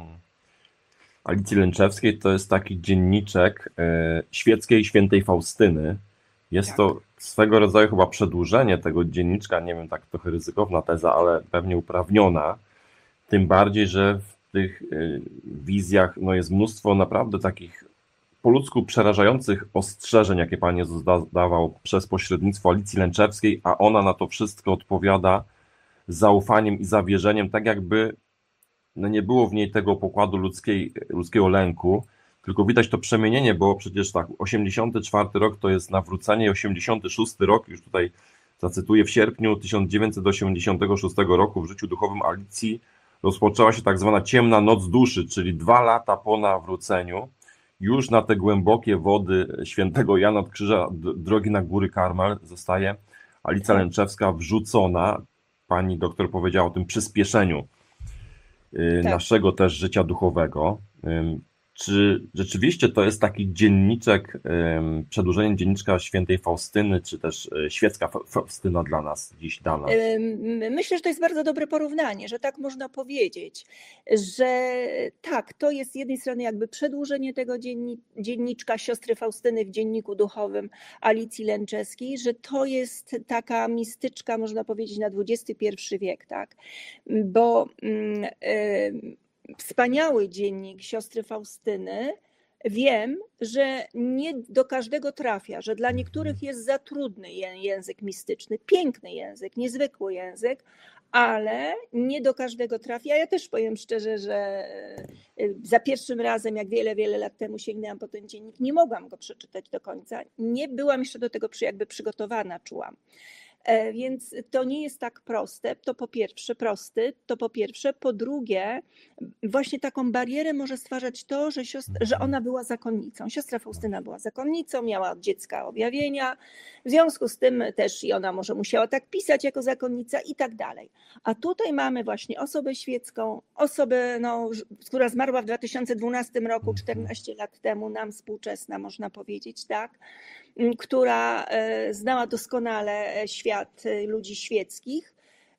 Speaker 1: Alicji Lęczewskiej to jest taki dzienniczek świeckiej świętej Faustyny. Jest tak. To swego rodzaju chyba przedłużenie tego dzienniczka, nie wiem, tak trochę ryzykowna teza, ale pewnie uprawniona. Tym bardziej, że w tych wizjach no, jest mnóstwo naprawdę takich po ludzku przerażających ostrzeżeń, jakie Pan Jezus dawał przez pośrednictwo Alicji Lęczewskiej, a ona na to wszystko odpowiada z zaufaniem i zawierzeniem, tak jakby no, nie było w niej tego pokładu ludzkiej, ludzkiego lęku, tylko widać to przemienienie, bo przecież tak, osiemdziesiąty czwarty rok to jest nawrócenie i osiemdziesiąty szósty rok, już tutaj zacytuję, w sierpniu tysiąc dziewięćset osiemdziesiątego szóstego roku w życiu duchowym Alicji rozpoczęła się tak zwana ciemna noc duszy, czyli dwa lata po nawróceniu, już na te głębokie wody świętego Jana od Krzyża, drogi na góry Karmel, zostaje Alicja Lęczewska wrzucona. Pani doktor powiedziała o tym przyspieszeniu tak. naszego też życia duchowego. Czy rzeczywiście to jest taki dzienniczek, przedłużenie dzienniczka świętej Faustyny, czy też świecka Faustyna dla nas, dziś dana?
Speaker 2: Myślę, że to jest bardzo dobre porównanie, że tak można powiedzieć, że tak, to jest z jednej strony jakby przedłużenie tego dzienniczka siostry Faustyny w dzienniku duchowym Alicji Lęczewskiej, że to jest taka mistyczka, można powiedzieć, na dwudziesty pierwszy wiek, tak, bo yy, wspaniały dziennik siostry Faustyny, wiem, że nie do każdego trafia, że dla niektórych jest za trudny język mistyczny, piękny język, niezwykły język, ale nie do każdego trafia. Ja też powiem szczerze, że za pierwszym razem, jak wiele, wiele lat temu sięgnęłam po ten dziennik, nie mogłam go przeczytać do końca. Nie byłam jeszcze do tego jakby przygotowana, czułam. Więc to nie jest tak proste, to po pierwsze, prosty, to po pierwsze, po drugie, właśnie taką barierę może stwarzać to, że, siostra, że ona była zakonnicą. Siostra Faustyna była zakonnicą, miała od dziecka objawienia, w związku z tym też i ona może musiała tak pisać jako zakonnica i tak dalej. A tutaj mamy właśnie osobę świecką, osobę, no, która zmarła w dwa tysiące dwunastym roku, czternaście lat temu, nam współczesna, można powiedzieć, tak, która znała doskonale świat ludzi świeckich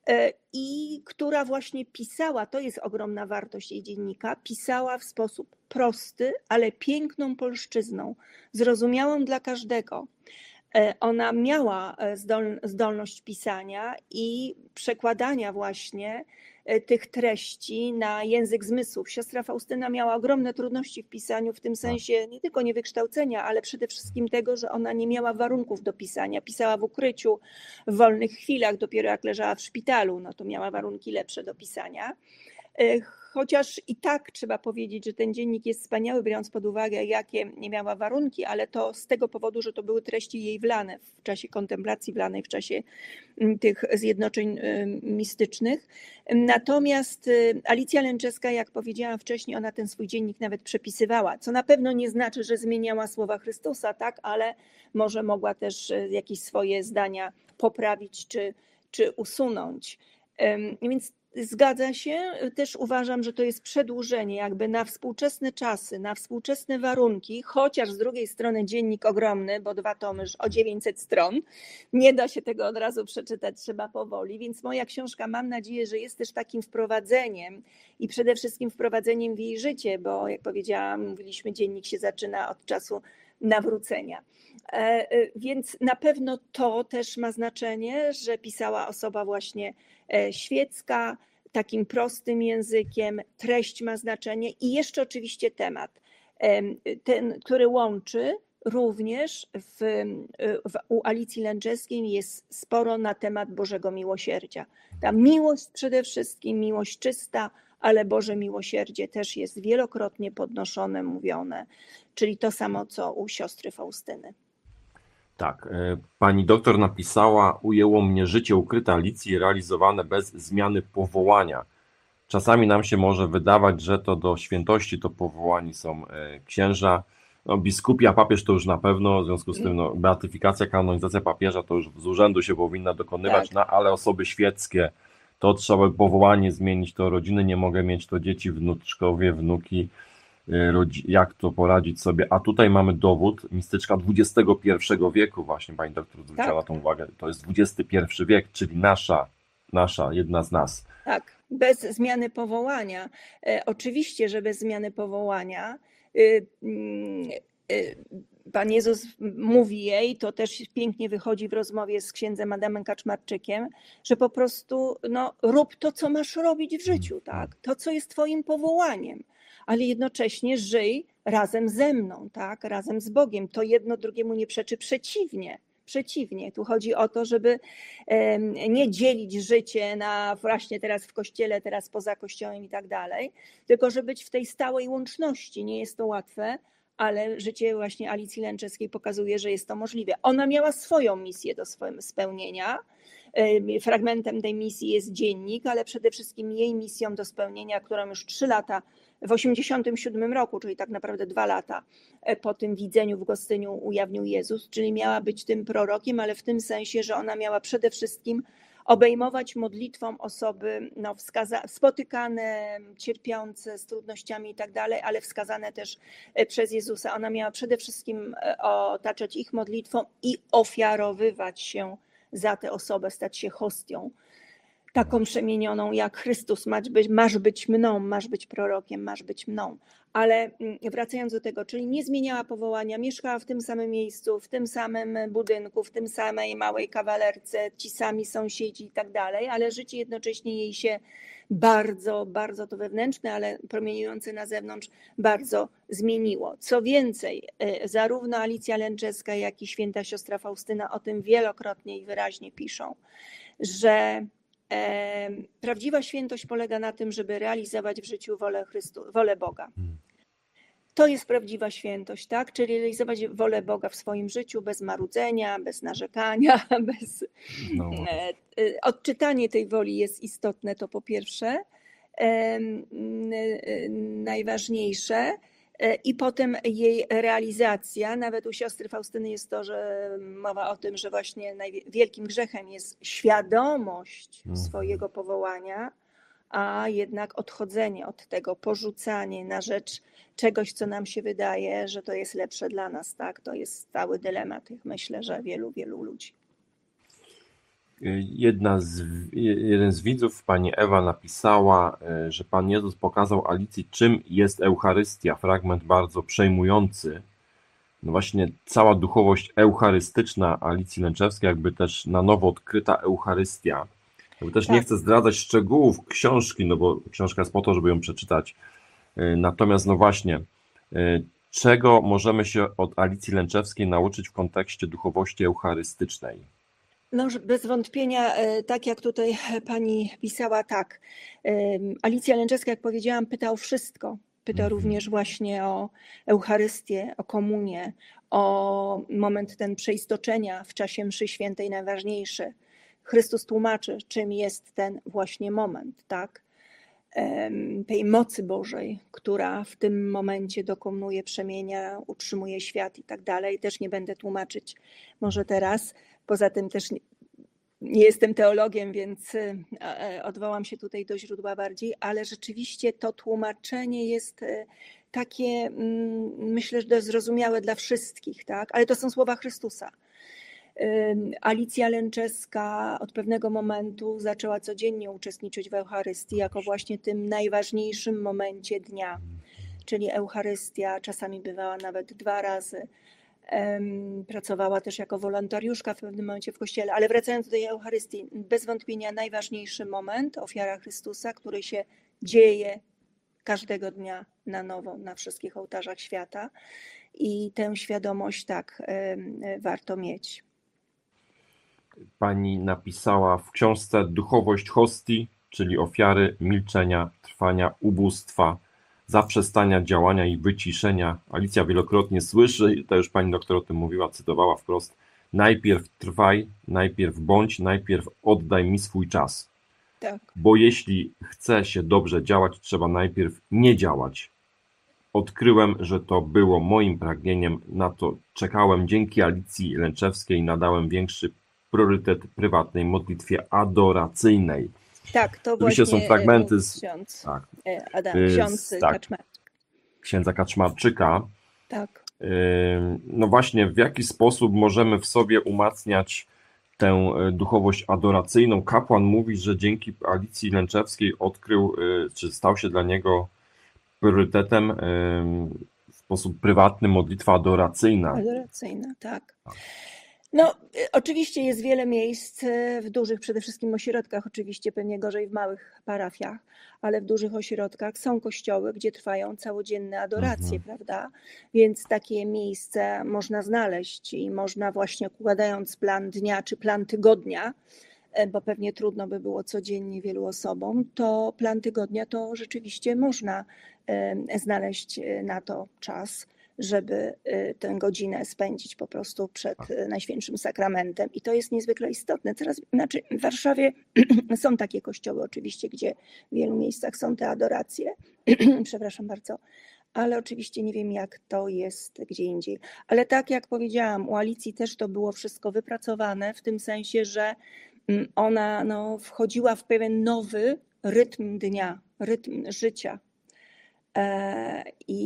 Speaker 2: i która właśnie pisała, to jest ogromna wartość jej dziennika, pisała w sposób prosty, ale piękną polszczyzną, zrozumiałą dla każdego. Ona miała zdolność pisania i przekładania właśnie tych treści na język zmysłów. Siostra Faustyna miała ogromne trudności w pisaniu, w tym sensie nie tylko niewykształcenia, ale przede wszystkim tego, że ona nie miała warunków do pisania. Pisała w ukryciu, w wolnych chwilach, dopiero jak leżała w szpitalu, no to miała warunki lepsze do pisania. chociaż i tak trzeba powiedzieć, że ten dziennik jest wspaniały, biorąc pod uwagę, jakie nie miała warunki, ale to z tego powodu, że to były treści jej wlane w czasie kontemplacji wlanej, w czasie tych zjednoczeń mistycznych. Natomiast Alicja Lęczewska, jak powiedziałam wcześniej, ona ten swój dziennik nawet przepisywała, co na pewno nie znaczy, że zmieniała słowa Chrystusa, tak, ale może mogła też jakieś swoje zdania poprawić czy, czy usunąć. Więc zgadza się, też uważam, że to jest przedłużenie jakby na współczesne czasy, na współczesne warunki, chociaż z drugiej strony dziennik ogromny, bo dwa tomy o dziewięćset stron, nie da się tego od razu przeczytać, trzeba powoli, więc moja książka, mam nadzieję, że jest też takim wprowadzeniem i przede wszystkim wprowadzeniem w jej życie, bo jak powiedziałam, mówiliśmy, dziennik się zaczyna od czasu nawrócenia. Więc na pewno to też ma znaczenie, że pisała osoba właśnie świecka, takim prostym językiem, treść ma znaczenie i jeszcze oczywiście temat, ten, który łączy również w, w, u Alicji Lęczewskiej jest sporo na temat Bożego Miłosierdzia. Ta miłość przede wszystkim, miłość czysta, ale Boże Miłosierdzie też jest wielokrotnie podnoszone, mówione, czyli to samo, co u siostry Faustyny.
Speaker 1: Tak, pani doktor napisała, ujęło mnie życie ukryte Alicji realizowane bez zmiany powołania. Czasami nam się może wydawać, że to do świętości to powołani są księża, no, biskupi, a papież to już na pewno, w związku z tym no, beatyfikacja, kanonizacja papieża to już z urzędu się powinna dokonywać, tak. No ale osoby świeckie, to trzeba powołanie zmienić, to rodziny nie mogę mieć, to dzieci, wnuczkowie, wnuki, jak to poradzić sobie, a tutaj mamy dowód, mistyczka dwudziestego pierwszego wieku, właśnie pani doktor zwróciła na tą uwagę, to jest dwudziesty pierwszy wiek, czyli nasza, nasza, jedna z nas.
Speaker 2: Tak, bez zmiany powołania. E, oczywiście, że bez zmiany powołania. E, e, Pan Jezus mówi jej, to też pięknie wychodzi w rozmowie z księdzem Adamem Kaczmarczykiem, że po prostu no, rób to, co masz robić w życiu, tak? To, co jest twoim powołaniem, ale jednocześnie żyj razem ze mną, tak? Razem z Bogiem. To jedno drugiemu nie przeczy, przeciwnie. Przeciwnie, tu chodzi o to, żeby nie dzielić życie na właśnie teraz w kościele, teraz poza kościołem i tak dalej, tylko żeby być w tej stałej łączności. Nie jest to łatwe, ale życie właśnie Alicji Lęczewskiej pokazuje, że jest to możliwe. Ona miała swoją misję do spełnienia. Fragmentem tej misji jest dziennik, ale przede wszystkim jej misją do spełnienia, którą już trzy lata, w osiemdziesiątym siódmym roku, czyli tak naprawdę dwa lata po tym widzeniu w Gostyniu ujawnił Jezus, czyli miała być tym prorokiem, ale w tym sensie, że ona miała przede wszystkim obejmować modlitwą osoby no, wskaza- spotykane, cierpiące z trudnościami i tak dalej, ale wskazane też przez Jezusa. Ona miała przede wszystkim otaczać ich modlitwą i ofiarowywać się za tę osobę, stać się hostią, taką przemienioną jak Chrystus, masz być, masz być mną, masz być prorokiem, masz być mną. Ale wracając do tego, czyli nie zmieniała powołania, mieszkała w tym samym miejscu, w tym samym budynku, w tym samej małej kawalerce, ci sami sąsiedzi i tak dalej, ale życie jednocześnie jej się bardzo, bardzo to wewnętrzne, ale promieniujące na zewnątrz bardzo zmieniło. Co więcej, zarówno Alicja Lęczewska, jak i święta siostra Faustyna o tym wielokrotnie i wyraźnie piszą, że prawdziwa świętość polega na tym, żeby realizować w życiu wolę Chrystu, wolę Boga. To jest prawdziwa świętość, tak? Czyli realizować wolę Boga w swoim życiu bez marudzenia, bez narzekania, bez... No. Odczytanie tej woli jest istotne, to po pierwsze. Najważniejsze. I potem jej realizacja, nawet u siostry Faustyny jest to, że mowa o tym, że właśnie wielkim grzechem jest świadomość swojego powołania, a jednak odchodzenie od tego, porzucanie na rzecz czegoś, co nam się wydaje, że to jest lepsze dla nas, tak? To jest stały dylemat, myślę, że wielu, wielu ludzi.
Speaker 1: Jedna z, jeden z widzów, pani Ewa, napisała, że Pan Jezus pokazał Alicji, czym jest Eucharystia. Fragment bardzo przejmujący. No właśnie cała duchowość eucharystyczna Alicji Lęczewskiej, jakby też na nowo odkryta Eucharystia. Jakby też tak. Nie chcę zdradzać szczegółów książki, no bo książka jest po to, żeby ją przeczytać. Natomiast no właśnie, czego możemy się od Alicji Lęczewskiej nauczyć w kontekście duchowości eucharystycznej?
Speaker 2: No, że bez wątpienia, e, tak jak tutaj pani pisała, tak. Em, Alicja Lęczewska, jak powiedziałam, pyta o wszystko. Pyta
Speaker 1: Mhm.
Speaker 2: również właśnie o Eucharystię, o komunię, o moment ten przeistoczenia w czasie mszy świętej najważniejszy. Chrystus tłumaczy, czym jest ten właśnie moment, tak? Em, Tej mocy Bożej, która w tym momencie dokonuje przemienia, utrzymuje świat i tak dalej. Też nie będę tłumaczyć może teraz. Poza tym też nie, nie jestem teologiem, więc e, e, odwołam się tutaj do źródła bardziej, ale rzeczywiście to tłumaczenie jest e, takie, mm, myślę, że zrozumiałe dla wszystkich, tak? Ale to są słowa Chrystusa. Ym, Alicja Lęczewska od pewnego momentu zaczęła codziennie uczestniczyć w Eucharystii jako właśnie tym najważniejszym momencie dnia, czyli Eucharystia czasami bywała nawet dwa razy. Em, Pracowała też jako wolontariuszka w pewnym momencie w kościele, ale wracając do tej Eucharystii, bez wątpienia najważniejszy moment, ofiara Chrystusa, który się dzieje każdego dnia na nowo na wszystkich ołtarzach świata i tę świadomość tak em, warto mieć.
Speaker 1: Pani napisała w książce Duchowość hostii, czyli ofiary, milczenia, trwania, ubóstwa, zaprzestania działania i wyciszenia. Alicja wielokrotnie słyszy, to już pani doktor o tym mówiła, cytowała wprost: najpierw trwaj, najpierw bądź, najpierw oddaj mi swój czas.
Speaker 2: Tak.
Speaker 1: Bo jeśli chce się dobrze działać, trzeba najpierw nie działać. Odkryłem, że to było moim pragnieniem, na to czekałem. Dzięki Alicji Lęczewskiej nadałem większy priorytet prywatnej modlitwie adoracyjnej.
Speaker 2: Tak, to
Speaker 1: Oczywiście
Speaker 2: właśnie
Speaker 1: są fragmenty z,
Speaker 2: ksiądz
Speaker 1: tak,
Speaker 2: Adam,
Speaker 1: y,
Speaker 2: ksiądz
Speaker 1: z- tak.
Speaker 2: Kaczmarczyk.
Speaker 1: księdza Kaczmarczyka.
Speaker 2: Tak.
Speaker 1: Yy, No właśnie, w jaki sposób możemy w sobie umacniać tę y, duchowość adoracyjną? Kapłan mówi, że dzięki Alicji Lęczewskiej odkrył, y, czy stał się dla niego priorytetem y, w sposób prywatny modlitwa adoracyjna.
Speaker 2: Adoracyjna, tak. No, y, oczywiście jest wiele miejsc y, w dużych, przede wszystkim ośrodkach, oczywiście pewnie gorzej w małych parafiach, ale w dużych ośrodkach są kościoły, gdzie trwają całodzienne adoracje,
Speaker 1: Mhm.
Speaker 2: prawda? Więc takie miejsce można znaleźć i można właśnie układając plan dnia czy plan tygodnia, y, bo pewnie trudno by było codziennie wielu osobom, to plan tygodnia to rzeczywiście można y, znaleźć y, na to czas, żeby y, tę godzinę spędzić po prostu przed y, Najświętszym Sakramentem. I to jest niezwykle istotne. Teraz, znaczy w Warszawie są takie kościoły oczywiście, gdzie w wielu miejscach są te adoracje. Przepraszam bardzo. Ale oczywiście nie wiem, jak to jest gdzie indziej. Ale tak jak powiedziałam, u Alicji też to było wszystko wypracowane w tym sensie, że mm, ona no, wchodziła w pewien nowy rytm dnia, rytm życia. E,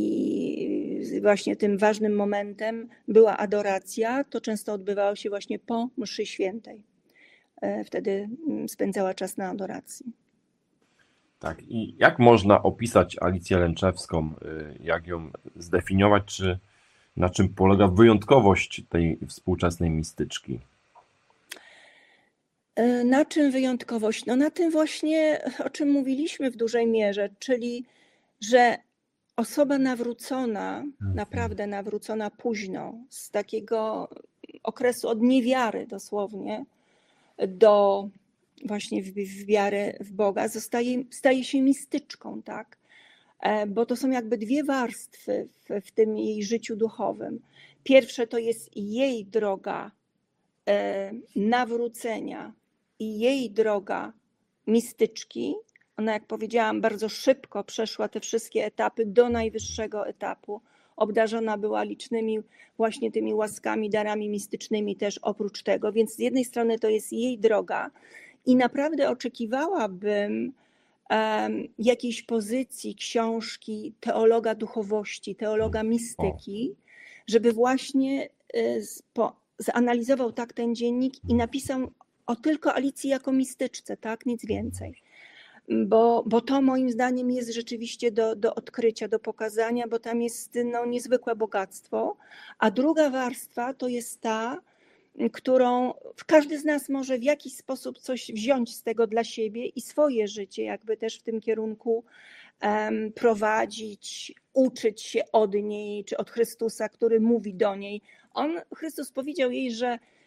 Speaker 2: I właśnie tym ważnym momentem była adoracja. To często odbywało się właśnie po mszy świętej. E, Wtedy mm, spędzała czas na adoracji.
Speaker 1: Tak, i jak można opisać Alicję Lęczewską, y, jak ją zdefiniować, czy na czym polega wyjątkowość tej współczesnej mistyczki?
Speaker 2: E, Na czym wyjątkowość? No na tym właśnie, o czym mówiliśmy w dużej mierze, czyli że osoba nawrócona, naprawdę nawrócona późno, z takiego okresu od niewiary dosłownie do właśnie w, w wiarę w Boga, zostaje, staje się mistyczką, tak? E, Bo to są jakby dwie warstwy w, w tym jej życiu duchowym. Pierwsze to jest jej droga e, nawrócenia i jej droga mistyczki. Ona, jak powiedziałam, bardzo szybko przeszła te wszystkie etapy do najwyższego etapu. Obdarzona była licznymi właśnie tymi łaskami, darami mistycznymi też oprócz tego. Więc z jednej strony to jest jej droga i naprawdę oczekiwałabym um, jakiejś pozycji książki teologa duchowości, teologa mistyki, żeby właśnie y, po, zanalizował tak ten dziennik i napisał o tylko Alicji jako mistyczce, tak? Nic więcej. Bo, bo to moim zdaniem jest rzeczywiście do, do odkrycia, do pokazania, bo tam jest no, niezwykłe bogactwo. A druga warstwa to jest ta, którą każdy z nas może w jakiś sposób coś wziąć z tego dla siebie i swoje życie jakby też w tym kierunku um, prowadzić, uczyć się od niej, czy od Chrystusa, który mówi do niej. On, Chrystus powiedział jej, że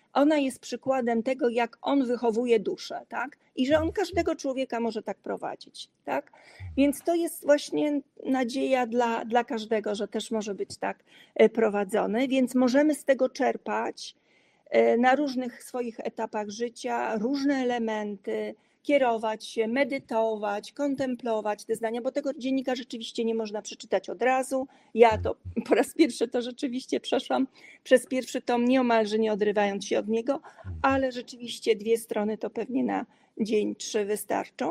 Speaker 2: ona jest przykładem tego, jak on wychowuje duszę, tak? I że on każdego człowieka może tak prowadzić, tak? Więc to jest właśnie nadzieja dla, dla każdego, że też może być tak prowadzony, więc możemy z tego czerpać na różnych swoich etapach życia, różne elementy, kierować się, medytować, kontemplować te zdania, bo tego dziennika rzeczywiście nie można przeczytać od razu. Ja to po raz pierwszy to rzeczywiście przeszłam przez pierwszy tom, nieomalże nie odrywając się od niego, ale rzeczywiście dwie strony to pewnie na dzień, trzy wystarczą.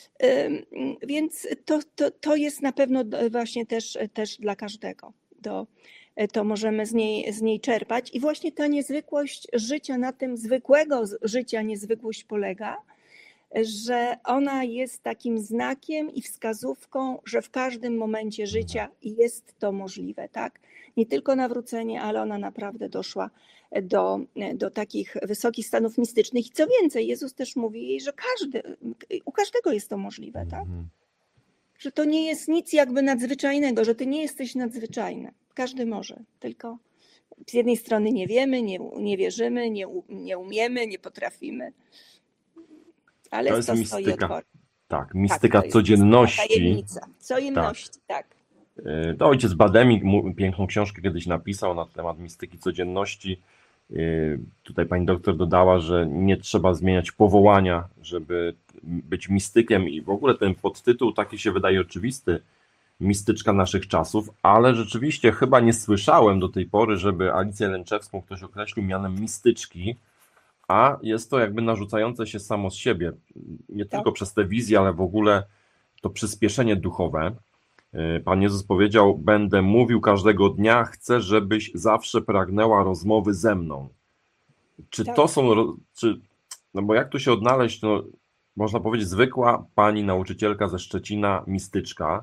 Speaker 2: Więc to, to, to jest na pewno właśnie też, też dla każdego. Do, to możemy z niej, z niej czerpać. I właśnie ta niezwykłość życia, na tym zwykłego życia niezwykłość polega, że ona jest takim znakiem i wskazówką, że w każdym momencie życia jest to możliwe, tak? Nie tylko nawrócenie, ale ona naprawdę doszła do, do takich wysokich stanów mistycznych. I co więcej, Jezus też mówi jej, że każdy, u każdego jest to możliwe, tak? Że to nie jest nic jakby nadzwyczajnego, że ty nie jesteś nadzwyczajny. Każdy może, tylko z jednej strony nie wiemy, nie, nie wierzymy, nie, nie umiemy, nie potrafimy. Ale
Speaker 1: To jest
Speaker 2: to
Speaker 1: mistyka. Tak,
Speaker 2: mistyka
Speaker 1: mistyka tak, codzienności.
Speaker 2: Tajemnica, codzienności, tak. tak.
Speaker 1: To ojciec Bademik piękną książkę kiedyś napisał na temat mistyki codzienności. Tutaj pani doktor dodała, że nie trzeba zmieniać powołania, żeby być mistykiem i w ogóle ten podtytuł taki się wydaje oczywisty, mistyczka naszych czasów, ale rzeczywiście chyba nie słyszałem do tej pory, żeby Alicję Lęczewską ktoś określił mianem mistyczki, a jest to jakby narzucające się samo z siebie, nie tak. tylko przez tę wizję, ale w ogóle to przyspieszenie duchowe. Pan Jezus powiedział, będę mówił każdego dnia, chcę, żebyś zawsze pragnęła rozmowy ze mną. Czy tak. to są, czy, no bo jak tu się odnaleźć, no, można powiedzieć zwykła pani nauczycielka ze Szczecina, mistyczka,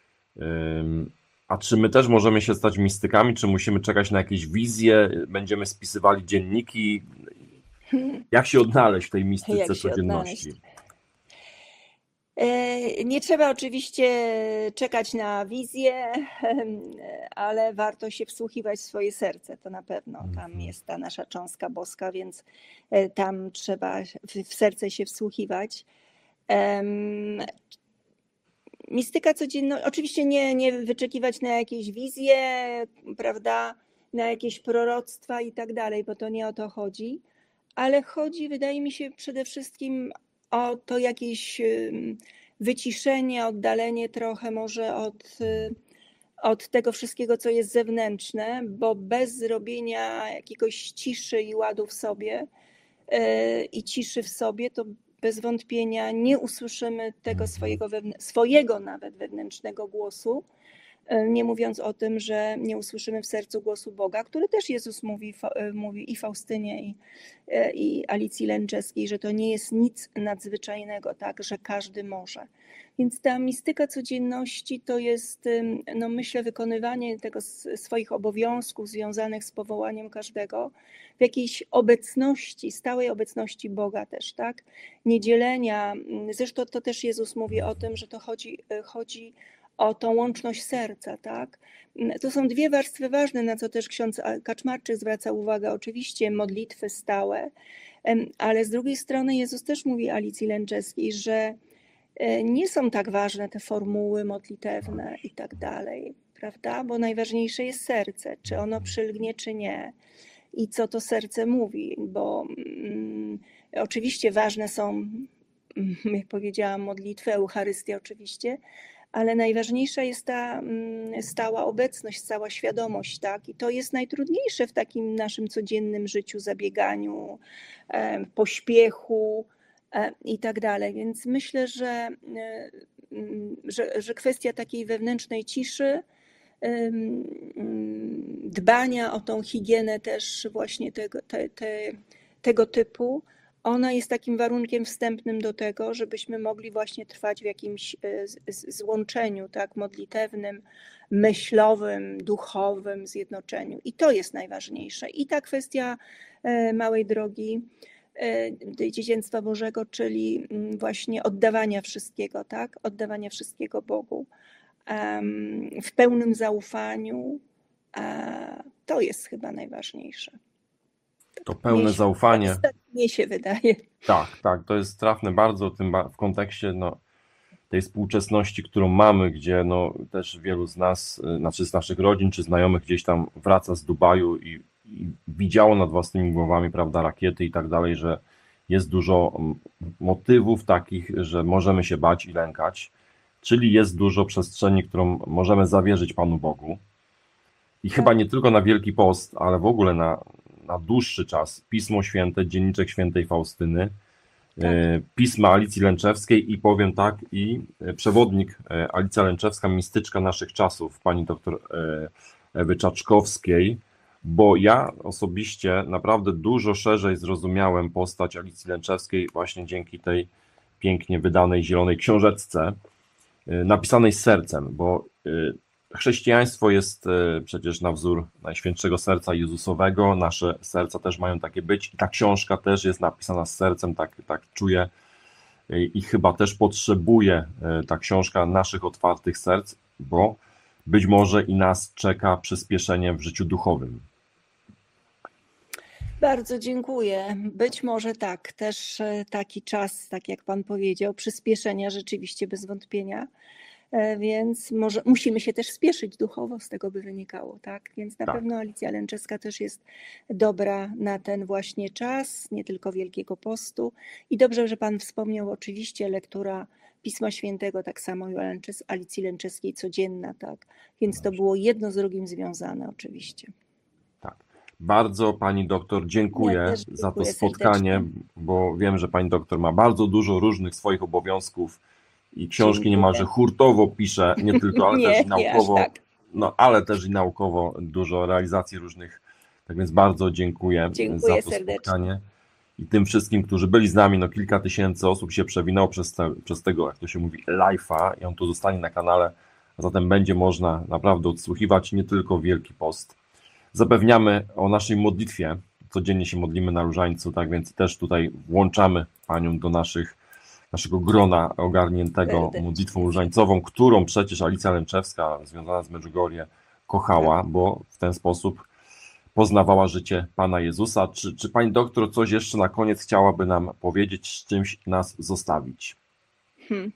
Speaker 1: a czy my też możemy się stać mistykami, czy musimy czekać na jakieś wizje, będziemy spisywali dzienniki, jak się odnaleźć w tej mistyce codzienności?
Speaker 2: Nie trzeba oczywiście czekać na wizję, ale warto się wsłuchiwać w swoje serce, to na pewno. Tam jest ta nasza cząstka boska, więc tam trzeba w serce się wsłuchiwać. Mistyka codzienna, oczywiście nie, nie wyczekiwać na jakieś wizje, prawda, na jakieś proroctwa i tak dalej, bo to nie o to chodzi, ale chodzi, wydaje mi się, przede wszystkim o to jakieś wyciszenie, oddalenie trochę może od, od tego wszystkiego, co jest zewnętrzne, bo bez zrobienia jakiegoś ciszy i ładu w sobie i ciszy w sobie, to bez wątpienia nie usłyszymy tego swojego, swojego nawet wewnętrznego głosu, nie mówiąc o tym, że nie usłyszymy w sercu głosu Boga, który też Jezus mówi, mówi i Faustynie, i, i Alicji Lęczewskiej, że to nie jest nic nadzwyczajnego, tak, że każdy może. Więc ta mistyka codzienności to jest, no myślę, wykonywanie tego swoich obowiązków związanych z powołaniem każdego w jakiejś obecności, stałej obecności Boga też, tak? Nie dzielenia, zresztą to też Jezus mówi o tym, że to chodzi, chodzi o tą łączność serca, tak? To są dwie warstwy ważne, na co też ksiądz Kaczmarczyk zwraca uwagę, oczywiście modlitwy stałe, ale z drugiej strony Jezus też mówi Alicji Lęczewskiej, że nie są tak ważne te formuły modlitewne i tak dalej, prawda? Bo najważniejsze jest serce, czy ono przylgnie, czy nie. I co to serce mówi, bo mm, oczywiście ważne są, jak powiedziałam, modlitwy, Eucharystia oczywiście, ale najważniejsza jest ta stała obecność, stała świadomość, tak? I to jest najtrudniejsze w takim naszym codziennym życiu, zabieganiu, pośpiechu i tak dalej. Więc myślę, że, że, że kwestia takiej wewnętrznej ciszy, dbania o tą higienę też właśnie tego, te, te, tego typu, ona jest takim warunkiem wstępnym do tego, żebyśmy mogli właśnie trwać w jakimś złączeniu, tak, modlitewnym, myślowym, duchowym zjednoczeniu. I to jest najważniejsze. I ta kwestia małej drogi dzieciństwa Bożego, czyli właśnie oddawania wszystkiego, tak, oddawania wszystkiego Bogu w pełnym zaufaniu, to jest chyba najważniejsze.
Speaker 1: To pełne
Speaker 2: Mnie się,
Speaker 1: zaufanie.
Speaker 2: mnie się wydaje.
Speaker 1: Tak, tak, to jest trafne bardzo tym ba- w kontekście no, tej współczesności, którą mamy, gdzie no, też wielu z nas, y, znaczy z naszych rodzin czy znajomych gdzieś tam wraca z Dubaju i, i widziało nad własnymi głowami, prawda, rakiety i tak dalej, że jest dużo mm, motywów takich, że możemy się bać i lękać, czyli jest dużo przestrzeni, którą możemy zawierzyć Panu Bogu. I chyba nie tylko na Wielki Post, ale w ogóle na, na dłuższy czas. Pismo Święte, Dzienniczek Świętej Faustyny,
Speaker 2: Tak.
Speaker 1: pisma Alicji Lęczewskiej i powiem tak, i przewodnik Alicja Lęczewska, mistyczka naszych czasów, pani doktor Ewy Czaczkowskiej, bo ja osobiście naprawdę dużo szerzej zrozumiałem postać Alicji Lęczewskiej właśnie dzięki tej pięknie wydanej zielonej książeczce, napisanej z sercem, bo chrześcijaństwo jest przecież na wzór Najświętszego Serca Jezusowego, nasze serca też mają takie być i ta książka też jest napisana z sercem, tak, tak czuję i chyba też potrzebuje ta książka naszych otwartych serc, bo być może i nas czeka przyspieszenie w życiu duchowym.
Speaker 2: Bardzo dziękuję. Być może tak, też taki czas, tak jak Pan powiedział, przyspieszenia rzeczywiście bez wątpienia. Więc może musimy się też spieszyć duchowo, z tego by wynikało, tak? Więc na
Speaker 1: Tak.
Speaker 2: pewno Alicja Lęczewska też jest dobra na ten właśnie czas, nie tylko Wielkiego Postu. I dobrze, że Pan wspomniał oczywiście lektura Pisma Świętego, tak samo i Alicji Lęczewskiej codzienna, tak? Więc to było jedno z drugim związane oczywiście.
Speaker 1: Tak. Bardzo Pani doktor dziękuję,
Speaker 2: Ja też
Speaker 1: za to
Speaker 2: dziękuję
Speaker 1: spotkanie,
Speaker 2: serdecznie.
Speaker 1: bo wiem, że Pani doktor ma bardzo dużo różnych swoich obowiązków i książki
Speaker 2: Dziękuję.
Speaker 1: niemalże hurtowo pisze, nie tylko, ale
Speaker 2: Nie,
Speaker 1: też i
Speaker 2: nie
Speaker 1: naukowo,
Speaker 2: aż tak.
Speaker 1: no ale też i naukowo dużo realizacji różnych. Tak więc bardzo dziękuję,
Speaker 2: Dziękuję
Speaker 1: za to
Speaker 2: serdecznie.
Speaker 1: spotkanie i tym wszystkim, którzy byli z nami, no kilka tysięcy osób się przewinęło przez, te, przez tego, jak to się mówi, live'a i on tu zostanie na kanale, a zatem będzie można naprawdę odsłuchiwać nie tylko Wielki Post. Zapewniamy o naszej modlitwie, codziennie się modlimy na Różańcu, tak więc też tutaj włączamy Panią do naszych, naszego grona ogarniętego
Speaker 2: Serdecznie.
Speaker 1: modlitwą różańcową, którą przecież Alicja Lęczewska, związana z Medjugorje, kochała, bo w ten sposób poznawała życie Pana Jezusa. Czy, czy Pani doktor coś jeszcze na koniec chciałaby nam powiedzieć, z czymś nas zostawić?
Speaker 2: Hmm.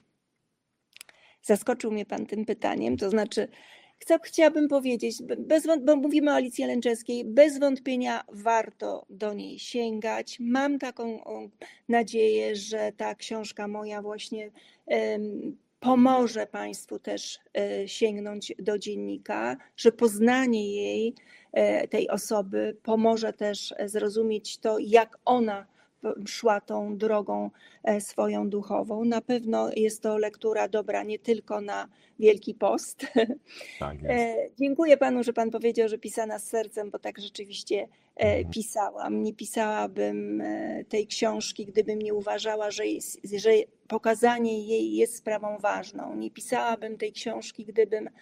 Speaker 2: Zaskoczył mnie Pan tym pytaniem, to znaczy chcę, chciałabym powiedzieć, bez, bo mówimy o Alicji Lęczewskiej, bez wątpienia warto do niej sięgać. Mam taką o, nadzieję, że ta książka moja właśnie um, pomoże Państwu też e, sięgnąć do dziennika, że poznanie jej, e, tej osoby pomoże też zrozumieć to, jak ona szła tą drogą swoją duchową. Na pewno jest to lektura dobra nie tylko na Wielki Post.
Speaker 1: Tak jest.
Speaker 2: Dziękuję Panu, że Pan powiedział, że pisana z sercem, bo tak rzeczywiście pisałam. Nie pisałabym tej książki, gdybym nie uważała, że, jest, że pokazanie jej jest sprawą ważną. Nie pisałabym tej książki, gdybym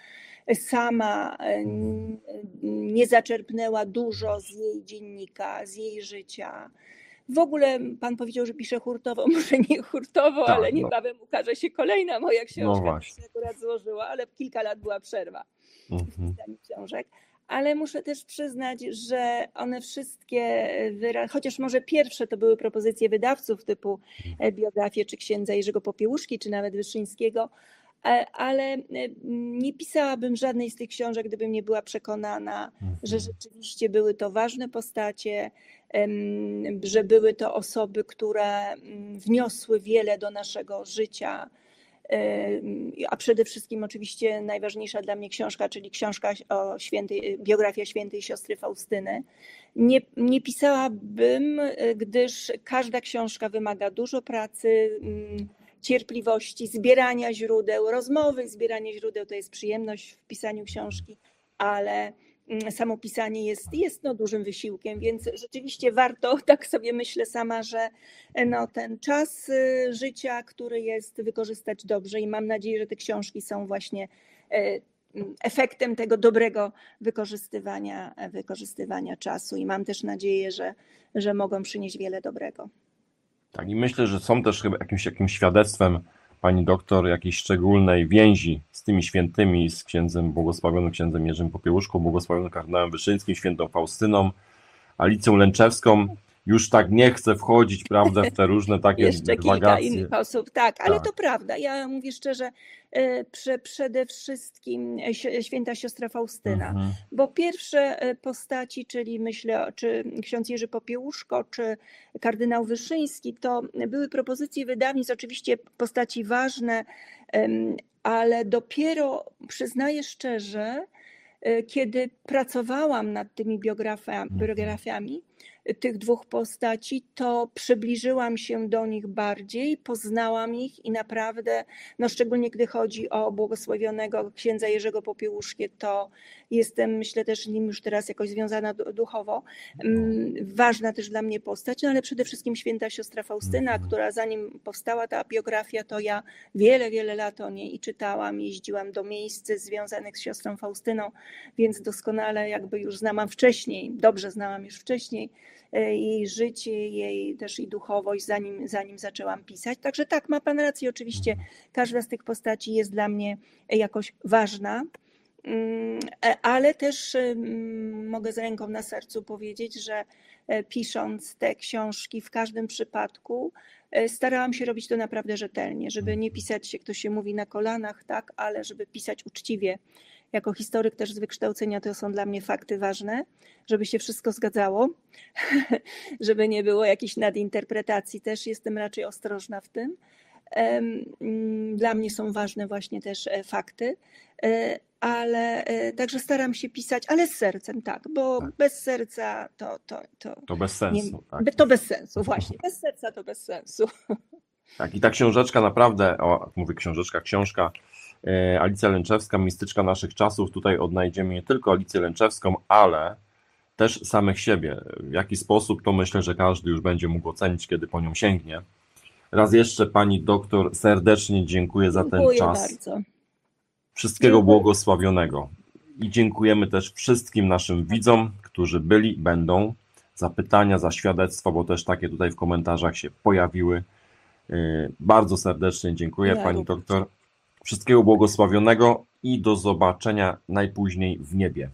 Speaker 2: sama nie zaczerpnęła dużo z jej dziennika, z jej życia. W ogóle Pan powiedział, że piszę hurtowo, może nie hurtowo, tak, ale niebawem no. ukaże się kolejna moja książka,
Speaker 1: no
Speaker 2: która się akurat złożyła, ale kilka lat była przerwa
Speaker 1: mhm.
Speaker 2: w pisaniu książek. Ale muszę też przyznać, że one wszystkie, chociaż może pierwsze to były propozycje wydawców typu biografie czy księdza Jerzego Popiełuszki, czy nawet Wyszyńskiego, ale nie pisałabym żadnej z tych książek, gdybym nie była przekonana, mhm. że rzeczywiście były to ważne postacie, że były to osoby, które wniosły wiele do naszego życia, a przede wszystkim oczywiście najważniejsza dla mnie książka, czyli książka o świętej, biografia świętej siostry Faustyny. Nie, nie pisałabym, gdyż każda książka wymaga dużo pracy, cierpliwości, zbierania źródeł, rozmowy, zbieranie źródeł to jest przyjemność w pisaniu książki, ale samo pisanie jest, jest no dużym wysiłkiem, więc rzeczywiście warto, tak sobie myślę sama, że no ten czas życia, który jest, wykorzystać dobrze i mam nadzieję, że te książki są właśnie efektem tego dobrego wykorzystywania, wykorzystywania czasu i mam też nadzieję, że, że mogą przynieść wiele dobrego.
Speaker 1: Tak i myślę, że są też chyba jakimś, jakimś świadectwem Pani doktor jakiejś szczególnej więzi z tymi świętymi, z księdzem błogosławionym księdzem Jerzym Popiełuszką, błogosławionym kardynałem Wyszyńskim, świętą Faustyną, Alicją Lęczewską. Już tak nie chcę wchodzić, prawda, w te różne takie
Speaker 2: Jeszcze kilka
Speaker 1: dywagacje.
Speaker 2: innych osób, tak, ale
Speaker 1: Tak.
Speaker 2: to prawda. Ja mówię szczerze, e, prze, przede wszystkim si- święta siostra Faustyna,
Speaker 1: Mhm.
Speaker 2: bo pierwsze e, postaci, czyli myślę, czy ksiądz Jerzy Popiełuszko, czy kardynał Wyszyński, to były propozycje wydawnictw, oczywiście postaci ważne, em, ale dopiero, przyznaję szczerze, e, kiedy pracowałam nad tymi biografiami, biografiami tych dwóch postaci, to przybliżyłam się do nich bardziej, poznałam ich i naprawdę, no szczególnie gdy chodzi o błogosławionego księdza Jerzego Popiełuszkie, to jestem, myślę, też nim już teraz jakoś związana du- duchowo. Mm, Ważna też dla mnie postać, no ale przede wszystkim święta siostra Faustyna,
Speaker 1: Mhm.
Speaker 2: która zanim powstała ta biografia, to ja wiele, wiele lat o niej i czytałam, jeździłam do miejsc związanych z siostrą Faustyną, więc doskonale jakby już znałam wcześniej, dobrze znałam już wcześniej e, jej życie, jej też i duchowość, zanim, zanim zaczęłam pisać. Także tak, ma pan rację, oczywiście każda z tych postaci jest dla mnie jakoś ważna, Mm, e, ale też mm, mogę z ręką na sercu powiedzieć, że e, pisząc te książki w każdym przypadku e, starałam się robić to naprawdę rzetelnie, żeby nie pisać, jak to się mówi, na kolanach, tak, ale żeby pisać uczciwie. Jako historyk też z wykształcenia to są dla mnie fakty ważne, żeby się wszystko zgadzało, żeby nie było jakichś nadinterpretacji. Też jestem raczej ostrożna w tym. Em, mm, Dla mnie są ważne właśnie też e, fakty, e, ale e, także staram się pisać, ale z sercem, tak, bo
Speaker 1: Tak.
Speaker 2: bez serca to, to, to,
Speaker 1: To bez
Speaker 2: nie,
Speaker 1: sensu. Tak.
Speaker 2: to bez sensu, właśnie, bez serca to bez sensu.
Speaker 1: Tak, i ta książeczka naprawdę, o, mówię książeczka, książka, e, Alicja Lęczewska, mistyczka naszych czasów. Tutaj odnajdziemy nie tylko Alicję Lęczewską, ale też samych siebie. W jaki sposób, to myślę, że każdy już będzie mógł ocenić, kiedy po nią sięgnie. Raz jeszcze pani doktor serdecznie dziękuję za ten
Speaker 2: Dziękuję
Speaker 1: czas.
Speaker 2: bardzo.
Speaker 1: Wszystkiego
Speaker 2: Dziękuję.
Speaker 1: błogosławionego. I dziękujemy też wszystkim naszym widzom, którzy byli, będą, za pytania, za świadectwa, bo też takie tutaj w komentarzach się pojawiły. Yy, Bardzo serdecznie dziękuję
Speaker 2: Ja
Speaker 1: pani
Speaker 2: również.
Speaker 1: doktor. Wszystkiego błogosławionego i do zobaczenia najpóźniej w niebie.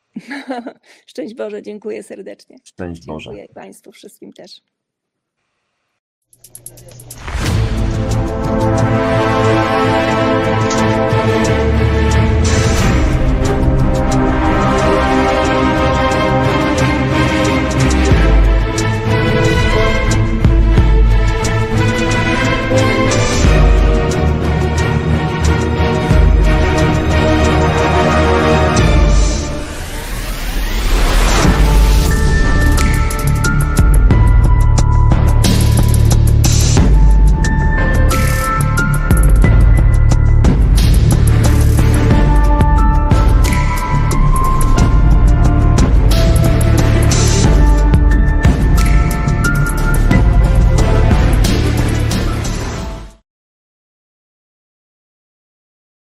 Speaker 2: Szczęść Boże, dziękuję serdecznie.
Speaker 1: Szczęść Boże.
Speaker 2: Dziękuję Państwu wszystkim też.